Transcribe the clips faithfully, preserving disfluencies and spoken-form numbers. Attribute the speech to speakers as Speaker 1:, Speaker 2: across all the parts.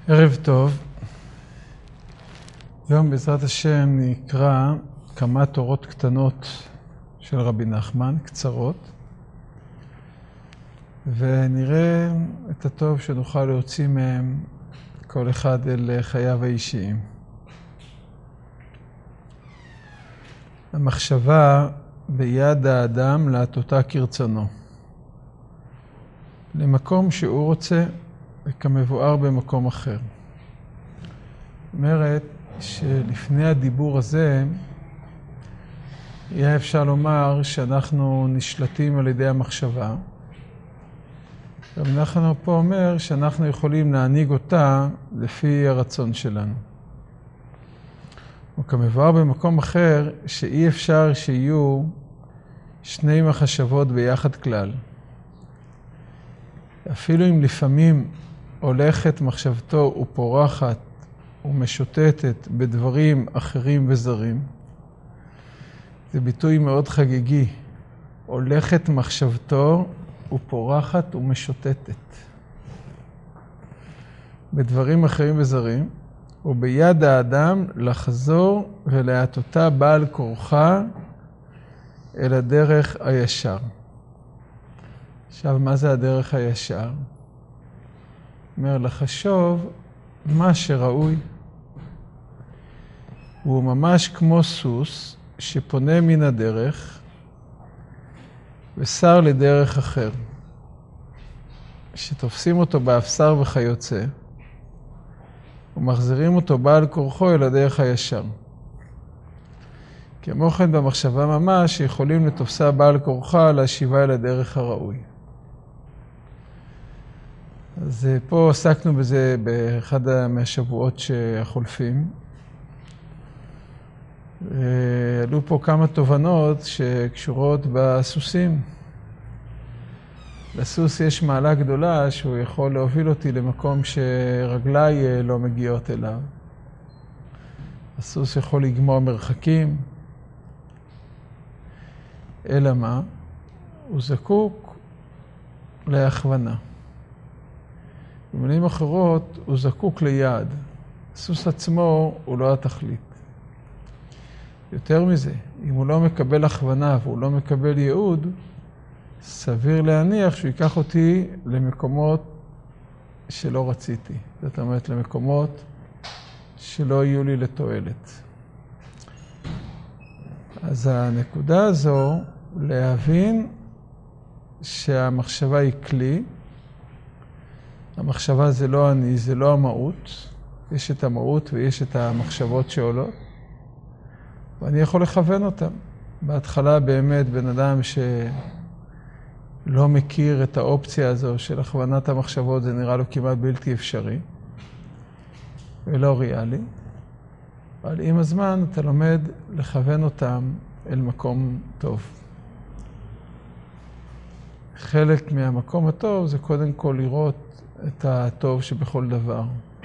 Speaker 1: ערב טוב. היום בעזרת השם נקרא כמה תורות קטנות של רבי נחמן, קצרות, ונראה את הטוב שנוכל להוציא מהם כל אחד אל חייו האישיים. המחשבה ביד האדם להטותה כרצונו, למקום שהוא רוצה וכמבואר במקום אחר. זאת אומרת שלפני הדיבור הזה יהיה אפשר לומר שאנחנו נשלטים על ידי המחשבה. ואנחנו פה אומר שאנחנו יכולים להנהיג אותה לפי הרצון שלנו. וכמבואר במקום אחר שאי אפשר שיהיו שני מחשבות ביחד כלל. אפילו אם לפעמים הולכת מחשבתו ופורחת ומשוטטת בדברים אחרים וזרים, זה ביטוי מאוד חגיגי. הולכת מחשבתו ופורחת ומשוטטת בדברים אחרים וזרים, וביד האדם לחזור ולהטותה בעל כורחה אל הדרך הישר. עכשיו, מה זה הדרך הישר? אומר, לחשוב מה שראוי. הוא ממש כמו סוס שפונה מן הדרך וסר לדרך אחר. שתופסים אותו באפסר וכיוצא, ומחזירים אותו בעל כורחו אל הדרך הישר. כמו כן במחשבה ממש יכולים לתופסה בעל כורחה להשיבה אל הדרך הראוי. אז פה עסקנו בזה באחד מהשבועות שהחולפים. עלו פה כמה תובנות שקשורות בסוסים. לסוס יש מעלה גדולה שהוא יכול להוביל אותי למקום שרגליי לא מגיעות אליו. הסוס יכול לגמור מרחקים. אלא מה? הוא זקוק להכוונה. במילים אחרות, הוא זקוק ליעד. הסוס עצמו הוא לא התכלית. יותר מזה, אם הוא לא מקבל הכוונה והוא לא מקבל ייעוד, סביר להניח שהוא ייקח אותי למקומות שלא רציתי. זאת אומרת, למקומות שלא יהיו לי לתועלת. אז הנקודה הזו, להבין שהמחשבה היא כלי. המחשבה זה לא אני, זה לא המהות. יש את המהות ויש את המחשבות שעולות. ואני יכול לכוון אותם. בהתחלה באמת בן אדם שלא מכיר את האופציה הזו של הכוונת המחשבות, זה נראה לו כמעט בלתי אפשרי ולא ריאלי. אבל עם הזמן אתה לומד לכוון אותם אל מקום טוב. חלק מהמקום הטוב זה קודם כל לראות את הטוב שבכל דבר.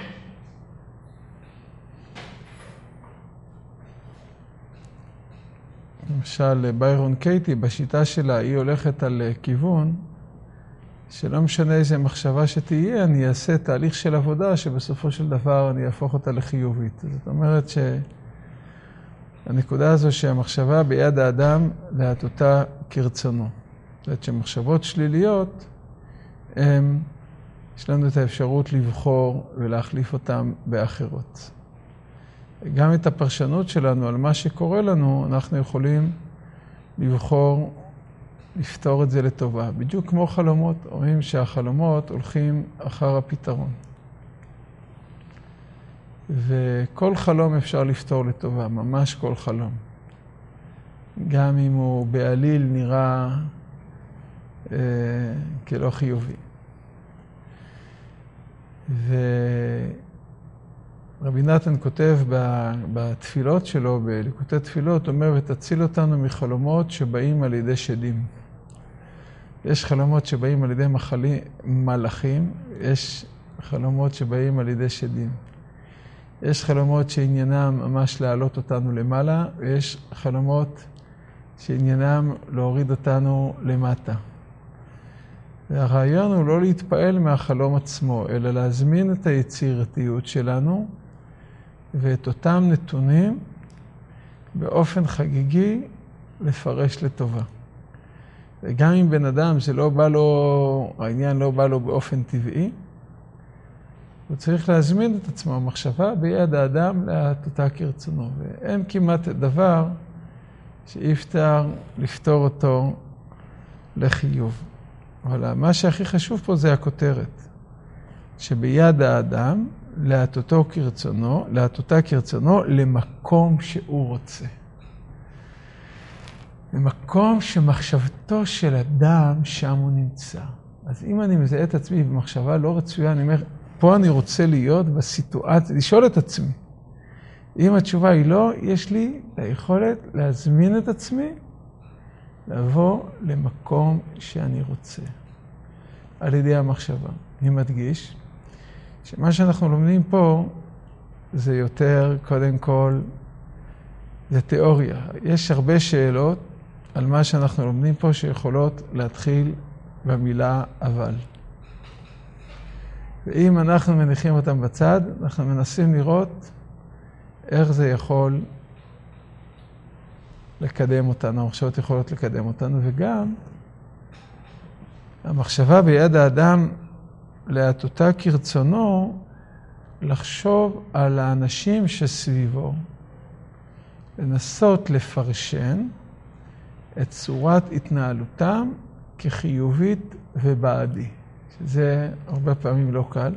Speaker 1: למשל, ביירון קייטי, בשיטה שלה, היא הולכת על כיוון שלא משנה איזה מחשבה שתהיה, אני אעשה תהליך של עבודה שבסופו של דבר אני אהפוך אותה לחיובית. זאת אומרת שהנקודה הזו שהמחשבה ביד האדם להטותה כרצונו. זאת אומרת שמחשבות שליליות, הם, יש לנו את האפשרות לבחור ולהחליף אותם באחרות. גם את הפרשנות שלנו על מה שקורה לנו, אנחנו יכולים לבחור, לפתור את זה לטובה. בדיוק כמו חלומות, אומרים שהחלומות הולכים אחר הפתרון. וכל חלום אפשר לפתור לטובה, ממש כל חלום. גם אם הוא בעליל נראה אה, כלא חיובי. ו... רבי נתן כותב בתפילות שלו, בליקוטי תפילות, אומר, ותציל אותנו מחלומות שבאים על ידי שדים. יש חלומות שבאים על ידי מחלי, מלאכים, יש חלומות שבאים על ידי שדים. יש חלומות שעניינם ממש להעלות אותנו למעלה, ויש חלומות שעניינם להוריד אותנו למטה. והרעיון הוא לא להתפעל מהחלום עצמו, אלא להזמין את היצירתיות שלנו ואת אותם נתונים באופן חגיגי לפרש לטובה. וגם אם בן אדם זה לא בא לו, העניין לא בא לו באופן טבעי, הוא צריך להזמין את עצמו, המחשבה ביד האדם להטותה כרצונו. ואין כמעט דבר שאי אפשר לפתור אותו לחיוב. אבל מה שהכי חשוב פה זה הכותרת, שביד האדם להטותו כרצונו, להטותה כרצונו למקום שהוא רוצה. למקום שמחשבתו של אדם שם הוא נמצא. אז אם אני מזהה את עצמי במחשבה לא רצויה, אני אומר, פה אני רוצה להיות בסיטואציה, לשאול את עצמי. אם התשובה היא לא, יש לי היכולת להזמין את עצמי, לבוא למקום שאני רוצה. על ידי המחשבה. אני מדגיש שמה שאנחנו לומדים פה זה יותר, קודם כל, זה תיאוריה. יש הרבה שאלות על מה שאנחנו לומדים פה שיכולות להתחיל במילה אבל. ואם אנחנו מניחים אותם בצד, אנחנו מנסים לראות איך זה יכול לקדם אותנו, המחשבות יכולות לקדם אותנו, וגם המחשבה ביד האדם להטותה כרצונו, לחשוב על האנשים שסביבו, לנסות לפרשן את צורת התנהלותם כחיובית ובעדי. שזה הרבה פעמים לא קל.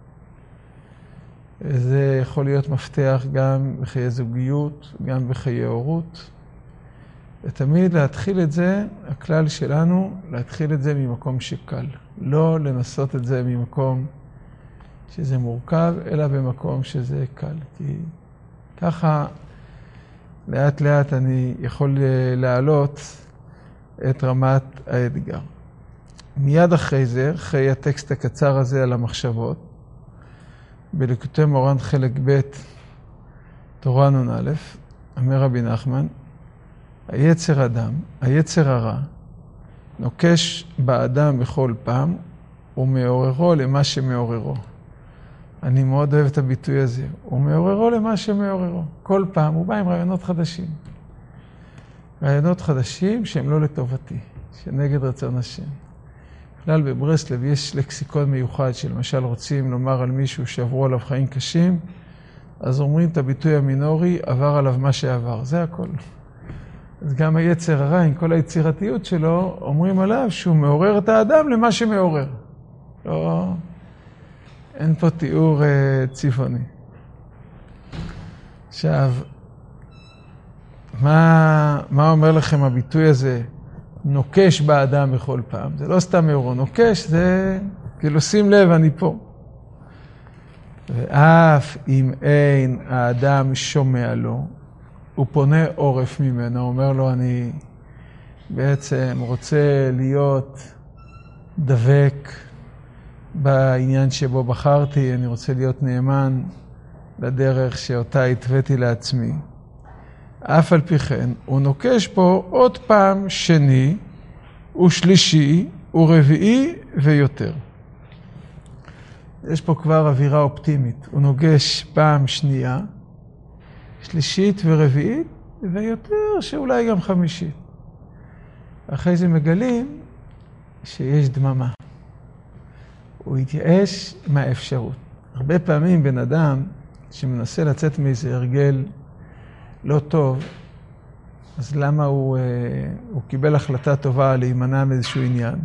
Speaker 1: זה יכול להיות מפתח גם בחיי זוגיות, גם בחיי הורות. ותמיד להתחיל את זה, הכלל שלנו, להתחיל את זה ממקום שקל. לא לנסות את זה ממקום שזה מורכב, אלא במקום שזה קל. כי ככה לאט לאט אני יכול להעלות את רמת האתגר. מיד אחרי זה, אחרי הטקסט הקצר הזה על המחשבות, בליקוטי מורן חלק ב' תורה נ"א, אומר רבי נחמן, היצר אדם, היצר הרע, נוקש באדם בכל פעם, ומעוררו למה שמעוררו. אני מאוד אוהב את הביטוי הזה. הוא מעוררו למה שמעוררו. כל פעם הוא בא עם רעיונות חדשים. רעיונות חדשים שהם לא לטובתי, שנגד רצון השם. בכלל בברסלב יש לקסיקון מיוחד שלמשל רוצים לומר על מישהו שעברו עליו חיים קשים, אז אומרים את הביטוי המינורי, עבר עליו מה שעבר. זה הכל. אז גם היצר הרע, עם כל היצירתיות שלו, אומרים עליו שהוא מעורר את האדם למה שמעורר. לא, אין פה תיאור uh, צבעוני. עכשיו, מה, מה אומר לכם הביטוי הזה? נוקש באדם בכל פעם. זה לא סתם מעורר, נוקש זה כאילו שים לב, אני פה. ואף אם אין האדם שומע לו, הוא פונה עורף ממנו, אומר לו, אני בעצם רוצה להיות דבק בעניין שבו בחרתי, אני רוצה להיות נאמן לדרך שאותה התוויתי לעצמי. אף על פי כן, הוא נוקש פה עוד פעם שני, ושלישי, ורביעי ויותר. יש פה כבר אווירה אופטימית. הוא נוגש פעם שנייה, שלישית ורביעית, ויותר שאולי גם חמישית. אחרי זה מגלים שיש דממה. הוא התייאש מהאפשרות. הרבה פעמים בן אדם שמנסה לצאת מאיזה הרגל לא טוב, אז למה הוא, הוא קיבל החלטה טובה להימנע מאיזשהו עניין,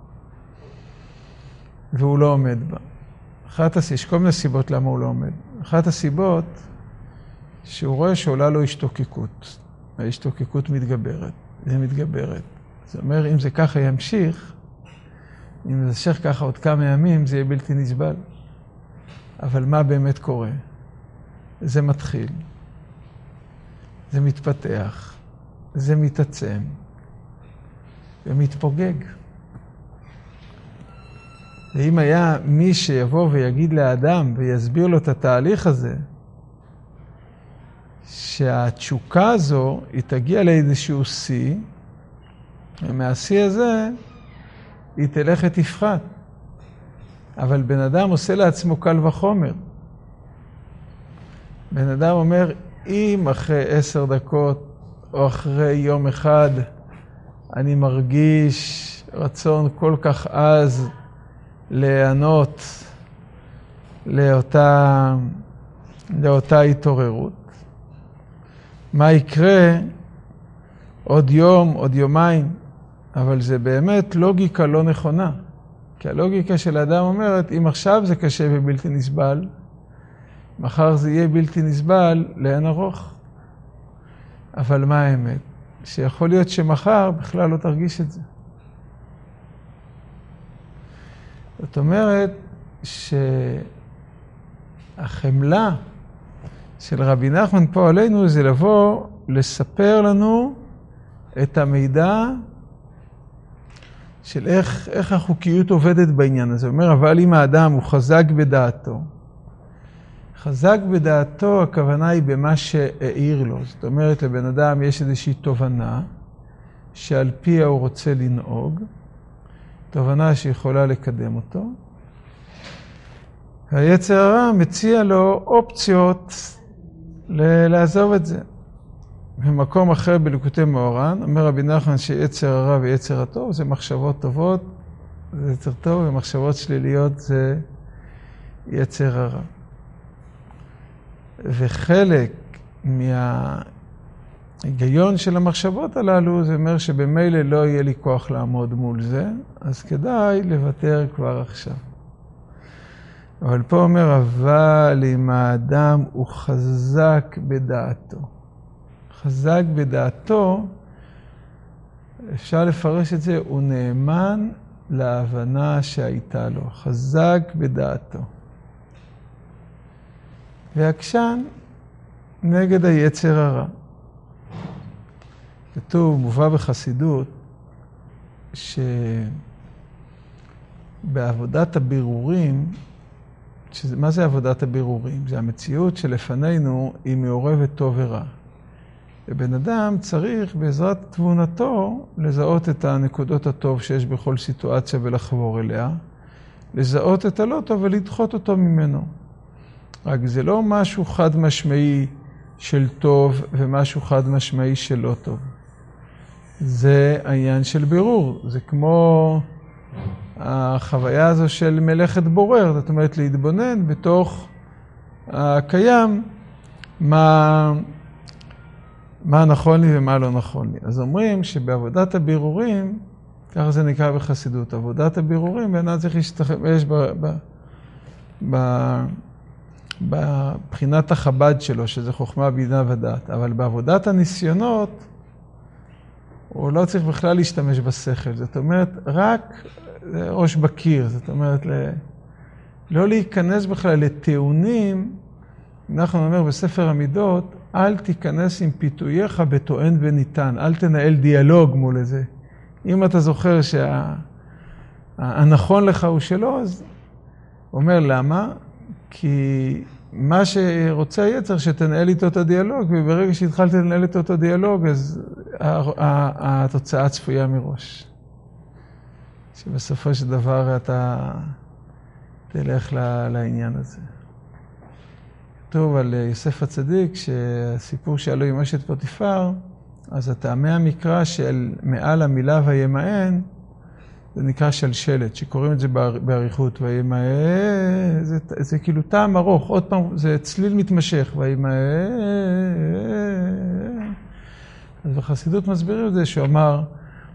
Speaker 1: והוא לא עומד בה. אחת הסיבות, יש כל מיני סיבות למה הוא לא עומד. אחת הסיבות שהוא רואה שעולה לו השתוקקות. ההשתוקקות מתגברת, זה מתגברת. זאת אומרת, אם זה ככה ימשיך, אם זה ימשך ככה עוד כמה ימים, זה יהיה בלתי נסבל. אבל מה באמת קורה? זה מתחיל, זה מתפתח, זה מתעצם, ומתפוגג. ואם היה מי שיבוא ויגיד לאדם ויסביר לו את התהליך הזה, שהתשוקה הזו היא תגיע לאיזשהו שיא, ומהשיא הזה היא תלך ותפחת. אבל בן אדם עושה לעצמו קל וחומר. בן אדם אומר, אם אחרי עשר דקות או אחרי יום אחד אני מרגיש רצון כל כך עז להיענות לאותה, לאותה התעוררות, מה יקרה עוד יום, עוד יומיים? אבל זה באמת לוגיקה לא נכונה. כי הלוגיקה של האדם אומרת, אם עכשיו זה קשה ובלתי נסבל, מחר זה יהיה בלתי נסבל לאין ארוך. אבל מה האמת? שיכול להיות שמחר בכלל לא תרגיש את זה. זאת אומרת שהחמלה של רבי נחמן פה עלינו זה לבוא לספר לנו את המידע של איך, איך החוקיות עובדת בעניין הזה. הוא אומר, אבל אם האדם הוא חזק בדעתו, חזק בדעתו, הכוונה היא במה שהעיר לו. זאת אומרת, לבן אדם יש איזושהי תובנה שעל פיה הוא רוצה לנהוג, תובנה שיכולה לקדם אותו. היצר הרע מציע לו אופציות לעזוב את זה. במקום אחר בליקוטי מאורן, אומר רבי נחמן שיצר הרע ויצר הטוב זה מחשבות טובות, זה יצר טוב, ומחשבות שליליות זה יצר הרע. וחלק מההיגיון של המחשבות הללו, זה אומר שבמילא לא יהיה לי כוח לעמוד מול זה, אז כדאי לוותר כבר עכשיו. אבל פה אומר, אבל אם האדם הוא חזק בדעתו. חזק בדעתו, אפשר לפרש את זה, הוא נאמן להבנה שהייתה לו. חזק בדעתו. ועקשן נגד היצר הרע. כתוב, מובא בחסידות, שבעבודת הבירורים, שזה, מה זה עבודת הבירורים? זה המציאות שלפנינו היא מעורבת טוב ורע. ובן אדם צריך בעזרת תבונתו לזהות את הנקודות הטוב שיש בכל סיטואציה ולחבור אליה, לזהות את הלא טוב ולדחות אותו ממנו. רק זה לא משהו חד משמעי של טוב ומשהו חד משמעי של לא טוב. זה העניין של בירור. זה כמו החוויה הזו של מלאכת בורר. זאת אומרת, להתבונן בתוך הקיים מה, מה נכון לי ומה לא נכון לי. אז אומרים שבעבודת הבירורים, ככה זה נקרא בחסידות, עבודת הבירורים, בן צריך להשתמש ב... ב, ב בבחינת החב"ד שלו, שזה חוכמה, בינה ודעת. אבל בעבודת הניסיונות, הוא לא צריך בכלל להשתמש בשכל. זאת אומרת, רק ראש בקיר. זאת אומרת, לא להיכנס בכלל לטיעונים. אנחנו אומר בספר המידות, אל תיכנס עם פיתוייך בטוען וניתן. אל תנהל דיאלוג מול זה. אם אתה זוכר שהנכון לך הוא שלו, אז הוא אומר למה? כי מה שרוצה היצר שתנהל איתו את הדיאלוג, וברגע שהתחלת לנהל איתו את הדיאלוג, אז התוצאה צפויה מראש. שבסופו של דבר אתה תלך לעניין הזה. כתוב על יוסף הצדיק, שהסיפור שעלו עם אשת פוטיפר, אז הטעמי המקרא של מעל המילה וימאן, זה נקרא שלשלת, שקוראים את זה בעריכות, וימאן, זה, זה כאילו טעם ארוך, עוד פעם, זה צליל מתמשך, וימאן. אז בחסידות מסבירים את זה, שאומר,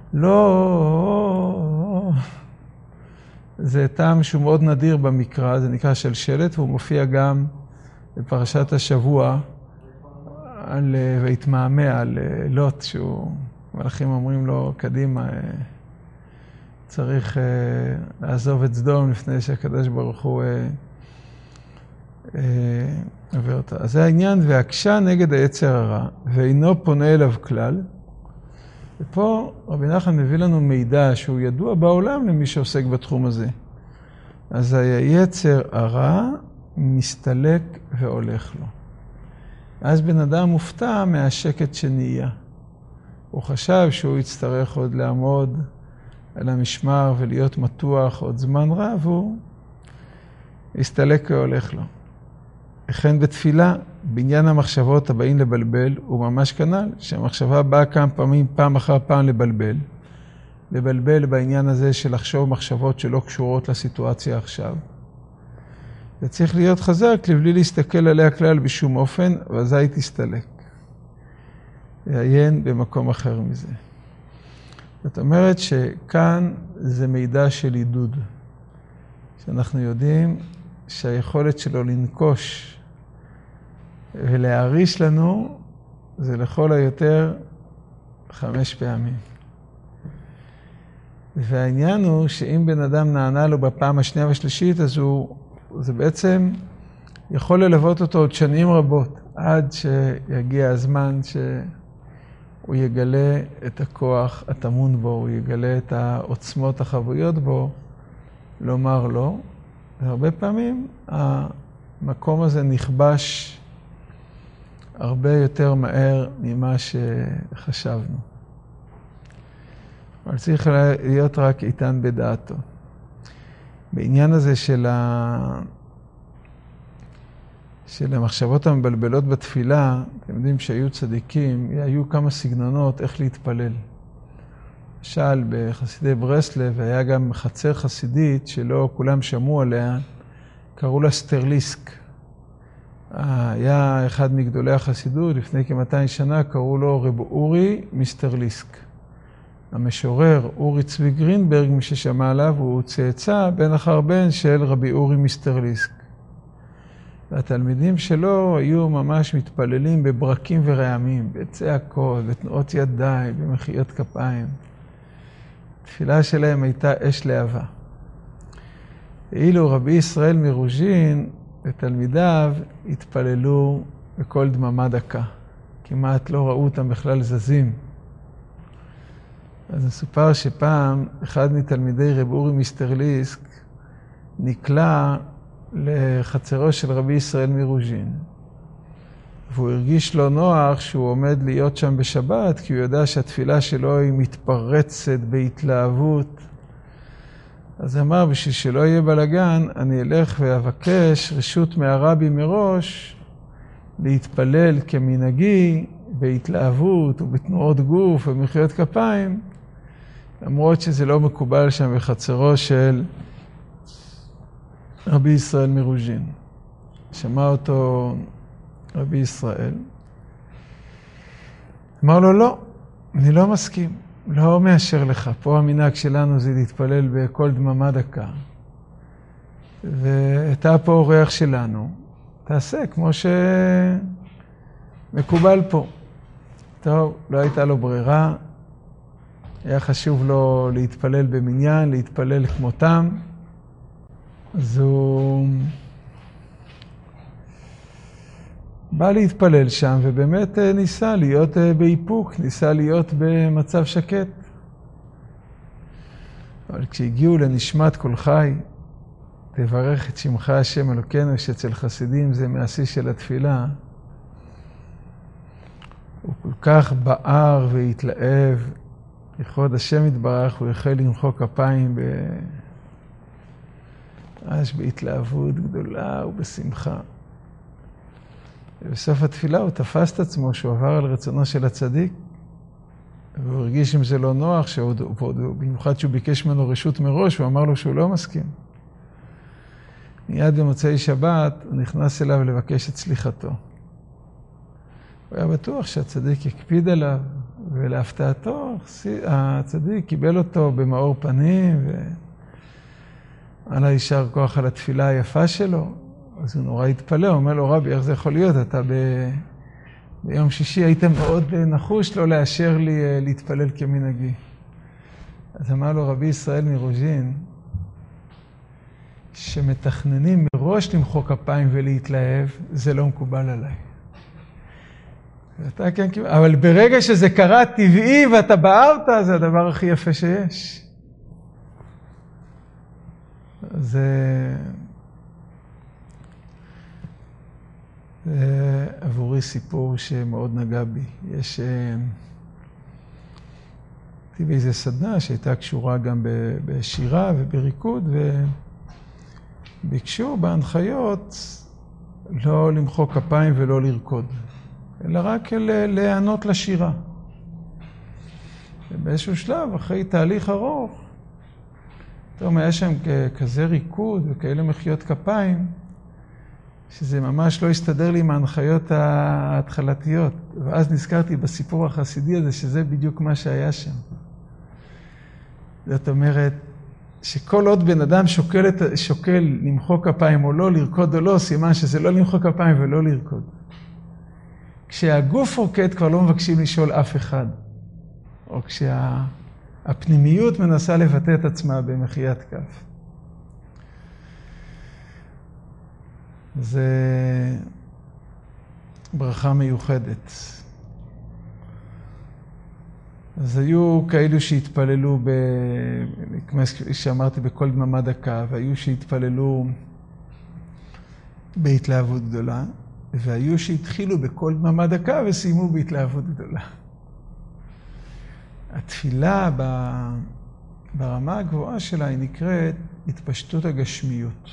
Speaker 1: לא, זה טעם שהוא מאוד נדיר במקרא, זה נקרא שלשלת, והוא מופיע גם בפרשת השבוע, על, והתמהמה על לוט, שהוא, מלאכים אומרים לו, קדימה, צריך uh, לעזוב את סדום לפני שהקדוש ברוך הוא uh, uh, עובר אותה. אז זה העניין, והקשה נגד היצר הרע, ואינו פונה אליו כלל. ופה רבי נחמן מביא לנו מידע שהוא ידוע בעולם למי שעוסק בתחום הזה. אז היצר הרע מסתלק והולך לו. אז בן אדם מופתע מהשקט שנהיה. הוא חשב שהוא יצטרך עוד לעמוד על המשמר ולהיות מתוח עוד זמן רב, הוא הסתלק והולך לו. לכן בתפילה, בעניין המחשבות הבאים לבלבל, הוא ממש כנ"ל, שהמחשבה באה כמה פעמים, פעם אחר פעם לבלבל. לבלבל בעניין הזה של לחשוב מחשבות שלא קשורות לסיטואציה עכשיו. זה צריך להיות חזק, לבלי להסתכל עליה כלל בשום אופן, ואזי תסתלק. לעיין במקום אחר מזה. זאת אומרת שכאן זה מידע של עידוד. שאנחנו יודעים שהיכולת שלו לנקוש ולהעריש לנו, זה לכל היותר חמש פעמים. והעניין הוא שאם בן אדם נענה לו בפעם השנייה והשלישית, אז הוא, זה בעצם יכול ללוות אותו עוד שנים רבות, עד שיגיע הזמן שהוא יגלה את הכוח הטמון בו, הוא יגלה את העוצמות החבויות בו, לומר לו. והרבה פעמים המקום הזה נכבש הרבה יותר מהר ממה שחשבנו. אבל צריך להיות רק איתן בדעתו. בעניין הזה של, ה... של המחשבות המבלבלות בתפילה, אתם יודעים שהיו צדיקים, היו כמה סגנונות איך להתפלל. למשל, בחסידי ברסלב היה גם חצר חסידית שלא כולם שמעו עליה, קראו לה סטרליסק. היה אחד מגדולי החסידות, לפני כ-מאתיים שנה, קראו לו רב אורי מסטרליסק. המשורר אורי צבי גרינברג, מי ששמע עליו, הוא צאצא בן אחר בן של רבי אורי מסטרליסק. והתלמידים שלו היו ממש מתפללים בברקים ורעמים, בצעקות, בתנועות ידיים, במחיאות כפיים. התפילה שלהם הייתה אש להבה. ואילו רבי ישראל מרוז'ין ותלמידיו התפללו בכל דממה דקה. כמעט לא ראו אותם בכלל זזים. אז מסופר שפעם אחד מתלמידי רב אורי מסטרליסק נקלע לחצרו של רבי ישראל מרוז'ין. והוא הרגיש לא נוח שהוא עומד להיות שם בשבת, כי הוא יודע שהתפילה שלו היא מתפרצת בהתלהבות. אז אמר, בשביל שלא יהיה בלגן, אני אלך ואבקש רשות מהרבי מראש להתפלל כמנהגי בהתלהבות ובתנועות גוף ובמחיאות כפיים, למרות שזה לא מקובל שם בחצרו של רבי ישראל מרוז'ין. שמע אותו רבי ישראל. אמר לו, לא, אני לא מסכים, לא מאשר לך. פה המנהג שלנו זה להתפלל בכל דממה דקה. ואתה פה אורח שלנו, תעשה כמו שמקובל פה. טוב, לא הייתה לו ברירה, היה חשוב לו להתפלל במניין, להתפלל כמותם. אז הוא בא להתפלל שם, ובאמת ניסה להיות באיפוק, ניסה להיות במצב שקט. אבל כשהגיעו לנשמת כל חי, תברך את שמך השם אלוקינו, שאצל חסידים זה מעשי של התפילה, הוא כל כך בער והתלהב, לכבוד השם יתברך, הוא החל למחוא כפיים ב... ממש בהתלהבות גדולה ובשמחה. ובסוף התפילה הוא תפס את עצמו שהוא עבר על רצונו של הצדיק, והוא הרגיש אם זה לא נוח, שעוד, במיוחד שהוא ביקש ממנו רשות מראש, הוא אמר לו שהוא לא מסכים. מיד במוצאי שבת הוא נכנס אליו לבקש את סליחתו. הוא היה בטוח שהצדיק יקפיד עליו, ולהפתעתו הצדיק קיבל אותו במאור פנים, ועל הישר כוח על התפילה היפה שלו. אז הוא נורא התפלא, הוא אומר לו, רבי, איך זה יכול להיות? אתה ב... ביום שישי היית מאוד נחוש לא לאשר לי להתפלל כמנהגי. אז אמר לו רבי ישראל מרוז'ין, שמתכננים מראש למחוא כפיים ולהתלהב, זה לא מקובל עליי. ואתה כן, אבל ברגע שזה קרה טבעי ואתה בערת, זה הדבר הכי יפה שיש. זה... זה עבורי סיפור שמאוד נגע בי. יש הייתי באיזו סדנה שהייתה קשורה גם בשירה ובריקוד, וביקשו בהנחיות לא למחוא כפיים ולא לרקוד, אלא רק להיענות לשירה. ובאיזשהו שלב, אחרי תהליך ארוך, טוב, היה שם כזה ריקוד וכאלה מחיאות כפיים, שזה ממש לא הסתדר לי עם ההנחיות ההתחלתיות. ואז נזכרתי בסיפור החסידי הזה, שזה בדיוק מה שהיה שם. זאת אומרת, שכל עוד בן אדם שוקל, שוקל למחוא כפיים או לא, לרקוד או לא, סימן שזה לא למחוא כפיים ולא לרקוד. כשהגוף רוקד כבר לא מבקשים לשאול אף אחד. או כשהפנימיות מנסה לבטא את עצמה במחיית כף. זה ברכה מיוחדת. אז היו כאלו שהתפללו, ב... כמו שאמרתי, בכל דממה דקה, והיו שהתפללו בהתלהבות גדולה, והיו שהתחילו בכל דממה דקה וסיימו בהתלהבות גדולה. התפילה ברמה הגבוהה שלה היא נקראת התפשטות הגשמיות.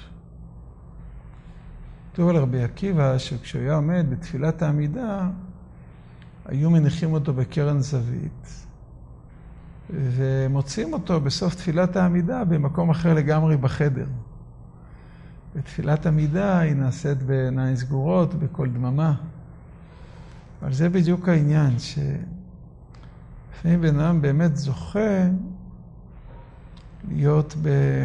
Speaker 1: כתוב על רבי עקיבא שכשהוא היה עומד בתפילת העמידה, היו מניחים אותו בקרן זווית, ומוצאים אותו בסוף תפילת העמידה במקום אחר לגמרי בחדר. ותפילת עמידה היא נעשית בעיניים סגורות, בכל דממה. אבל זה בדיוק העניין, שלפעמים בן אדם באמת זוכה להיות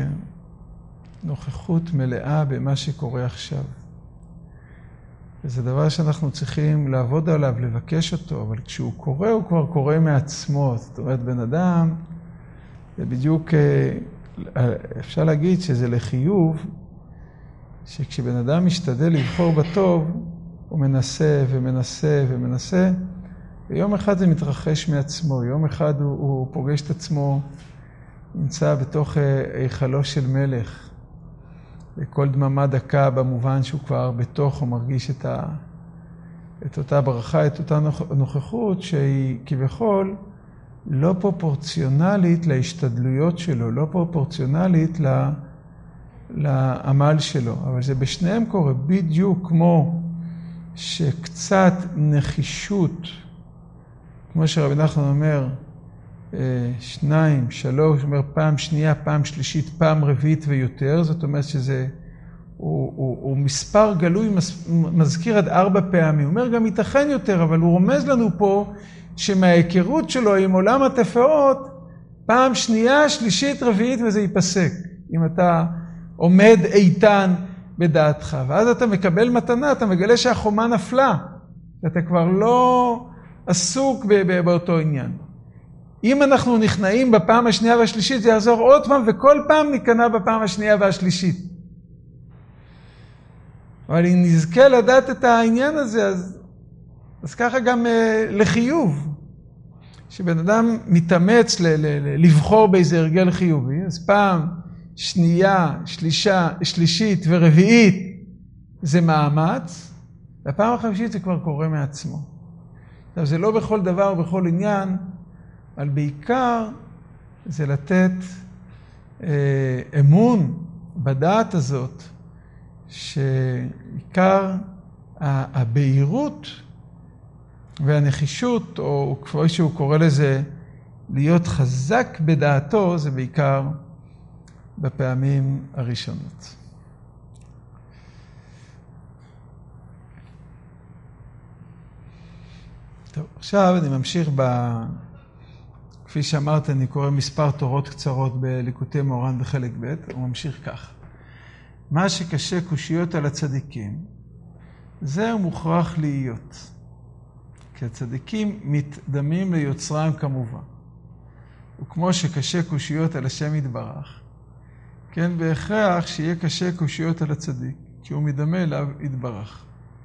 Speaker 1: בנוכחות מלאה במה שקורה עכשיו. וזה דבר שאנחנו צריכים לעבוד עליו, לבקש אותו, אבל כשהוא קורה, הוא כבר קורה מעצמו. זאת אומרת, בן אדם, זה בדיוק, אפשר להגיד שזה לחיוב, שכשבן אדם משתדל לבחור בטוב, הוא מנסה ומנסה ומנסה, ויום אחד זה מתרחש מעצמו, יום אחד הוא, הוא פוגש את עצמו, נמצא בתוך היכלו של מלך, וכל דממה דקה במובן שהוא כבר בתוך, הוא מרגיש את, ה, את אותה ברכה, את אותה נוכחות, שהיא כביכול לא פרופורציונלית להשתדלויות שלו, לא פרופורציונלית ל... לעמל שלו, אבל זה בשניהם קורה, בדיוק כמו שקצת נחישות, כמו שרבי נחמן אומר, שניים, שלוש, אומר פעם שנייה, פעם שלישית, פעם רביעית ויותר, זאת אומרת שזה, הוא, הוא, הוא מספר גלוי, מזכיר עד ארבע פעמים, הוא אומר גם ייתכן יותר, אבל הוא רומז לנו פה, שמההיכרות שלו עם עולם התפאות, פעם שנייה, שלישית, רביעית, וזה ייפסק, אם אתה עומד איתן בדעתך, ואז אתה מקבל מתנה, אתה מגלה שהחומה נפלה, אתה כבר לא עסוק באותו עניין. אם אנחנו נכנעים בפעם השנייה והשלישית, זה יעזור עוד פעם, וכל פעם ניכנע בפעם השנייה והשלישית. אבל אם נזכה לדעת את העניין הזה, אז, אז ככה גם uh, לחיוב, שבן אדם מתאמץ ל- ל- ל- לבחור באיזה הרגל חיובי, אז פעם שנייה, שלישה, שלישית ורביעית זה מאמץ, והפעם החמישית זה כבר קורה מעצמו. עכשיו, זה לא בכל דבר ובכל עניין, אבל בעיקר זה לתת אה, אמון בדעת הזאת, שעיקר הבהירות והנחישות, או כפי שהוא קורא לזה, להיות חזק בדעתו, זה בעיקר בפעמים הראשונות. טוב, עכשיו אני ממשיך ב... כפי שאמרת, אני קורא מספר תורות קצרות בליקוטי מורן בחלק ב', הוא ממשיך כך. מה שקשה קושיות על הצדיקים, זה מוכרח להיות. כי הצדיקים מתדמים ליוצרם כמובן. וכמו שקשה קושיות על השם יתברך, כן, בהכרח שיהיה קשה קושיות על הצדיק, כי הוא מדמה אליו יתברך.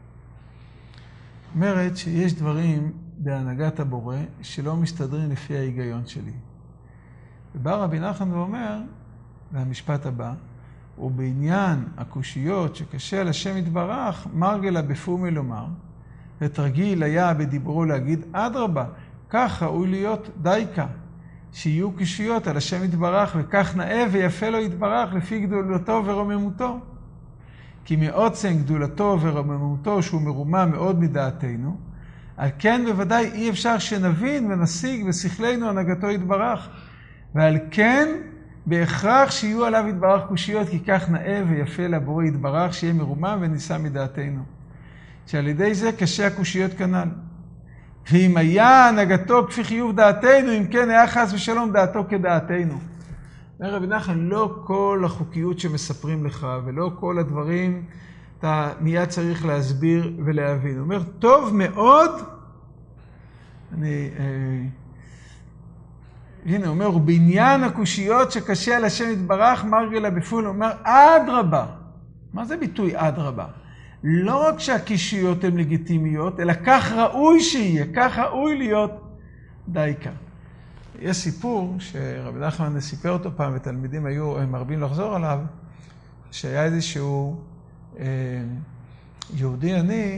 Speaker 1: אומרת שיש דברים בהנהגת הבורא שלא מסתדרים לפי ההיגיון שלי. ובא רבי נחמן ואומר, והמשפט הבא, ובעניין הקושיות שקשה על השם יתברך, מרגלה בפומי לומר, ותרגיל היה בדיברו להגיד, אדרבה, כך ראוי להיות דייקה, שיהיו קושיות על השם יתברך, וכך נאה ויפה לו יתברך לפי גדולתו ורוממותו. כי מעוצם גדולתו ורוממותו, שהוא מרומם מאוד מדעתנו, על כן בוודאי אי אפשר שנבין ונשיג בשכלנו הנהגתו יתברך. ועל כן בהכרח שיהיו עליו יתברך קושיות, כי כך נאה ויפה לבורא יתברך, שיהיה מרומם ונישא מדעתנו. שעל ידי זה קשה הקושיות כנ"ל. ואם היה הנהגתו כפי חיוב דעתנו, אם כן היה חס ושלום דעתו כדעתנו. אומר רבי נחמן, לא כל החוקיות שמספרים לך, ולא כל הדברים, אתה מיד צריך להסביר ולהבין. הוא אומר, טוב מאוד, אני, אה, הנה, הוא אומר, בעניין הקושיות שקשה על השם יתברך, מרגלה בפול, הוא אומר, עד רבה. מה זה ביטוי עד רבה? לא רק שהקושיות הן לגיטימיות, אלא כך ראוי שיהיה, כך ראוי להיות דייקה. יש סיפור שרבי נחמן סיפר אותו פעם, ותלמידים היו מרבים לחזור עליו, שהיה איזשהו אה, יהודי עני,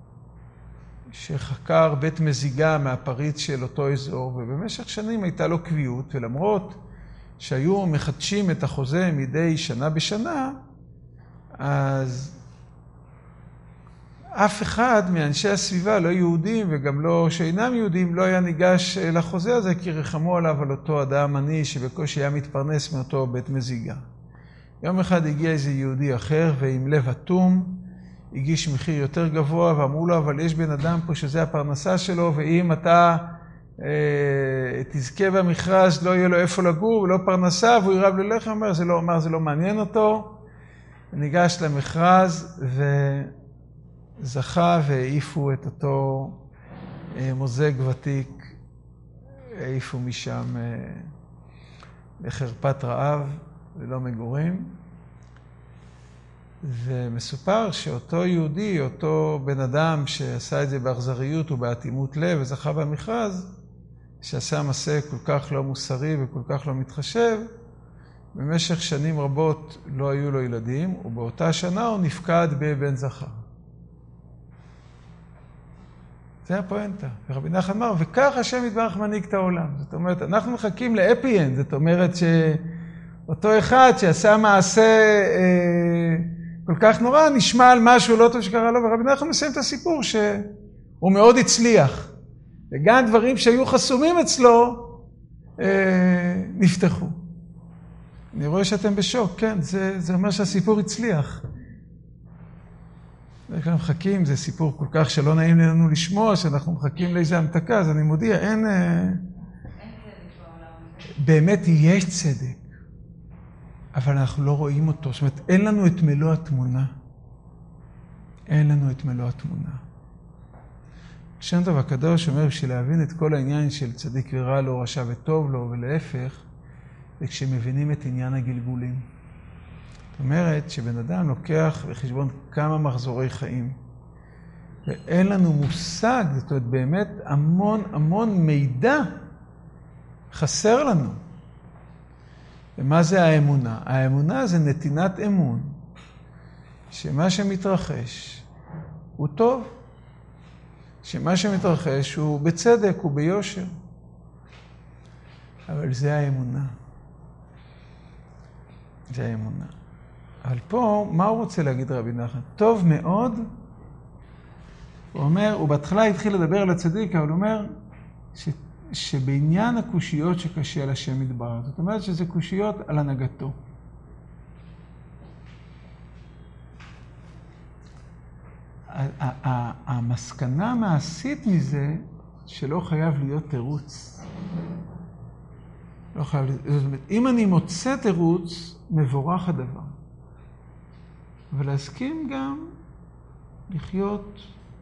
Speaker 1: שחקר בית מזיגה מהפריץ של אותו אזור, ובמשך שנים הייתה לו קביעות, ולמרות שהיו מחדשים את החוזה מדי שנה בשנה, אז אף אחד מאנשי הסביבה, לא יהודים וגם לא שאינם יהודים, לא היה ניגש לחוזה הזה, כי רחמו עליו על אותו אדם עני שבקושי היה מתפרנס מאותו בית מזיגה. יום אחד הגיע איזה יהודי אחר, ועם לב אטום, הגיש מחיר יותר גבוה, ואמרו לו, אבל יש בן אדם פה שזה הפרנסה שלו, ואם אתה אה, תזכה במכרז, לא יהיה לו איפה לגור, ולא פרנסה, והוא ירב ללחם, אומר, זה לא, אומר, זה לא מעניין אותו. ניגש למכרז, וזכה והעיפו את אותו אה, מוזג ותיק, העיפו משם אה, לחרפת רעב, ללא מגורים. ומסופר שאותו יהודי, אותו בן אדם שעשה את זה באכזריות ובאטימות לב וזכה במכרז, שעשה מעשה כל כך לא מוסרי וכל כך לא מתחשב, במשך שנים רבות לא היו לו ילדים, ובאותה שנה הוא נפקד בבן זכר. זה הפואנטה. ורבי נחמן אמר, וכך השם יתברך מנהיג את העולם. זאת אומרת, אנחנו מחכים לאפי-אנד, זאת אומרת שאותו אחד שעשה מעשה אה, כל כך נורא, נשמע על משהו לא טוב שקרה לו, ורבי נחמן מסיים את הסיפור שהוא מאוד הצליח. וגם דברים שהיו חסומים אצלו אה, נפתחו. אני רואה שאתם בשוק, כן, זה, זה אומר שהסיפור הצליח. אנחנו מחכים, זה סיפור כל כך שלא נעים לנו לשמוע, שאנחנו מחכים לאיזה המתקה, אז אני מודיע, אין... אין צדק בעולם. באמת יש צדק, אבל אנחנו לא רואים אותו. זאת אומרת, אין לנו את מלוא התמונה. אין לנו את מלוא התמונה. שם טוב הקדוש אומר, בשביל להבין את כל העניין של צדיק ורע לו, רשע וטוב לו, ולהפך, וכשמבינים את עניין הגלגולים. זאת אומרת שבן אדם לוקח בחשבון כמה מחזורי חיים. ואין לנו מושג, זאת אומרת באמת המון המון מידע חסר לנו. ומה זה האמונה? האמונה זה נתינת אמון, שמה שמתרחש הוא טוב, שמה שמתרחש הוא בצדק, הוא ביושר. אבל זה האמונה. זה האמונה. אבל פה, מה הוא רוצה להגיד רבי נחמן? טוב מאוד. הוא אומר, הוא בהתחלה התחיל לדבר על הצדיק, אבל הוא אומר ש, שבעניין הקושיות שקשה על השם יתברך. זאת אומרת שזה קושיות על הנהגתו. המסקנה המעשית מזה שלא חייב להיות תירוץ. לא חייב להיות, זאת אומרת, אם אני מוצא תירוץ, מבורך הדבר. ולהסכים גם לחיות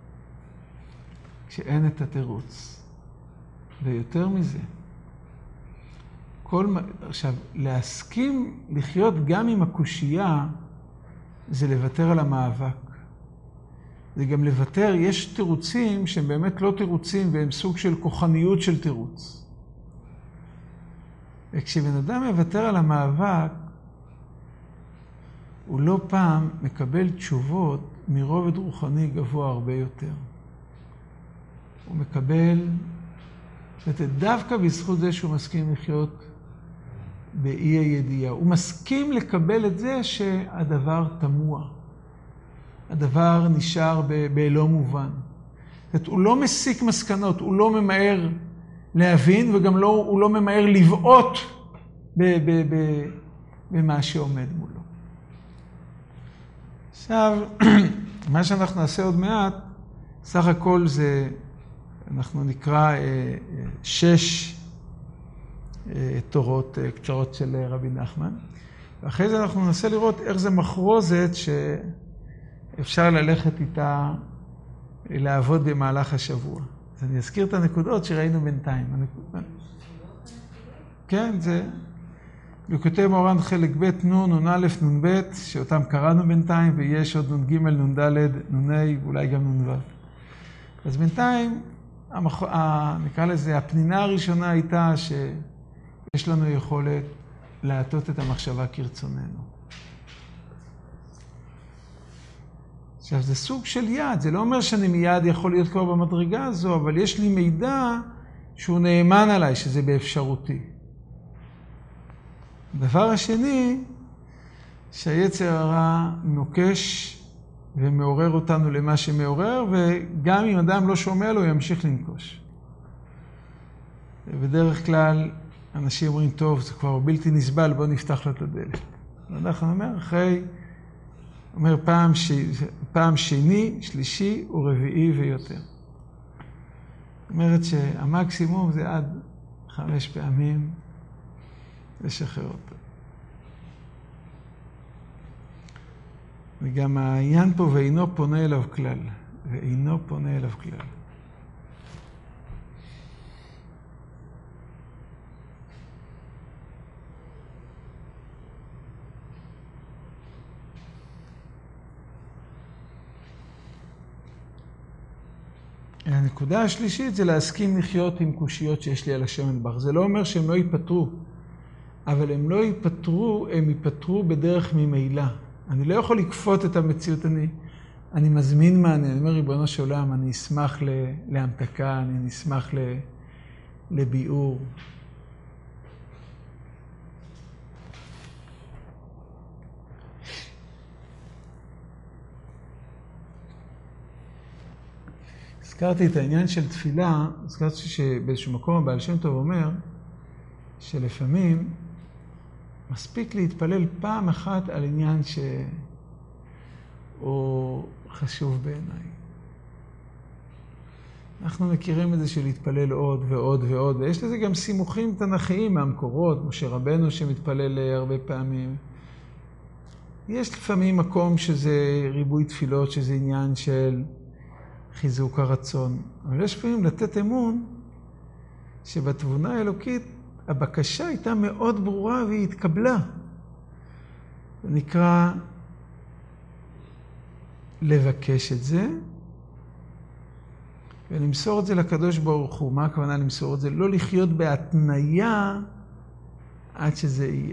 Speaker 1: כשאין את התירוץ. ויותר מזה, כל, עכשיו, להסכים לחיות גם עם הקושייה, זה לוותר על המאבק. זה גם לוותר, יש תירוצים שהם באמת לא תירוצים, והם סוג של כוחניות של תירוץ. וכשבן אדם מוותר על המאבק, הוא לא פעם מקבל תשובות מרובד רוחני גבוה הרבה יותר. הוא מקבל ודווקא בזכות זה שהוא מסכים לחיות באי הידיעה. הוא מסכים לקבל את זה שהדבר תמוה. הדבר נשאר בלא מובן. זאת, הוא לא מסיק מסקנות, הוא לא ממהר להבין, וגם לא, הוא לא ממהר לבעוט ב- ב- ב- במה שעומד מולו. עכשיו, מה שאנחנו נעשה עוד מעט, סך הכל זה, אנחנו נקרא אה, שש אה, תורות אה, קצרות של רבי נחמן, ואחרי זה אנחנו ננסה לראות איך זה מחרוזת שאפשר ללכת איתה לעבוד במהלך השבוע. אז אני אזכיר את הנקודות שראינו בינתיים. הנקוד... כן, זה... וכותב מורן חלק ב' נון, נון א', נון ב', שאותם קראנו בינתיים, ויש עוד נון ג', נון ד', נון ה', ואולי גם נון ו'. אז בינתיים, המח... ה... נקרא לזה, הפנינה הראשונה הייתה שיש לנו יכולת להטות את המחשבה כרצוננו. עכשיו, זה סוג של יד, זה לא אומר שאני מיד יכול להיות כבר במדרגה הזו, אבל יש לי מידע שהוא נאמן עליי, שזה באפשרותי. הדבר השני, שהיצר הרע נוקש ומעורר אותנו למה שמעורר, וגם אם אדם לא שומע לו, הוא ימשיך לנקוש. בדרך כלל, אנשים אומרים, טוב, זה כבר בלתי נסבל, בוא נפתח לו את הדלת. ואנחנו אומר, אחרי, אומר פעם, ש... פעם שני, שלישי ורביעי ויותר. זאת אומרת שהמקסימום זה עד חמש פעמים, לשחרר אותו. וגם העניין פה, ואינו פונה אליו כלל. ואינו פונה אליו כלל. הנקודה השלישית זה להסכים לחיות עם קושיות שיש לי על השם יתברך. זה לא אומר שהם לא ייפטרו. אבל הם לא ייפטרו, הם ייפטרו בדרך ממילא. אני לא יכול לכפות את המציאות, אני, אני מזמין מענה, אני אומר, ריבונו של עולם, אני אשמח להמתקה, אני אשמח לביאור. הזכרתי את העניין של תפילה, הזכרתי שבאיזשהו מקום הבעל שם טוב אומר, שלפעמים, מספיק להתפלל פעם אחת על עניין שהוא חשוב בעיניי. אנחנו מכירים את זה של להתפלל עוד ועוד ועוד, ויש לזה גם סימוכים תנכיים מהמקורות, משה רבנו שמתפלל הרבה פעמים. יש לפעמים מקום שזה ריבוי תפילות, שזה עניין של חיזוק הרצון. אבל יש פעמים לתת אמון שבתבונה האלוקית הבקשה הייתה מאוד ברורה והיא התקבלה. זה נקרא לבקש את זה ולמסור את זה לקדוש ברוך הוא. מה הכוונה למסור את זה? לא לחיות בהתניה עד שזה יהיה.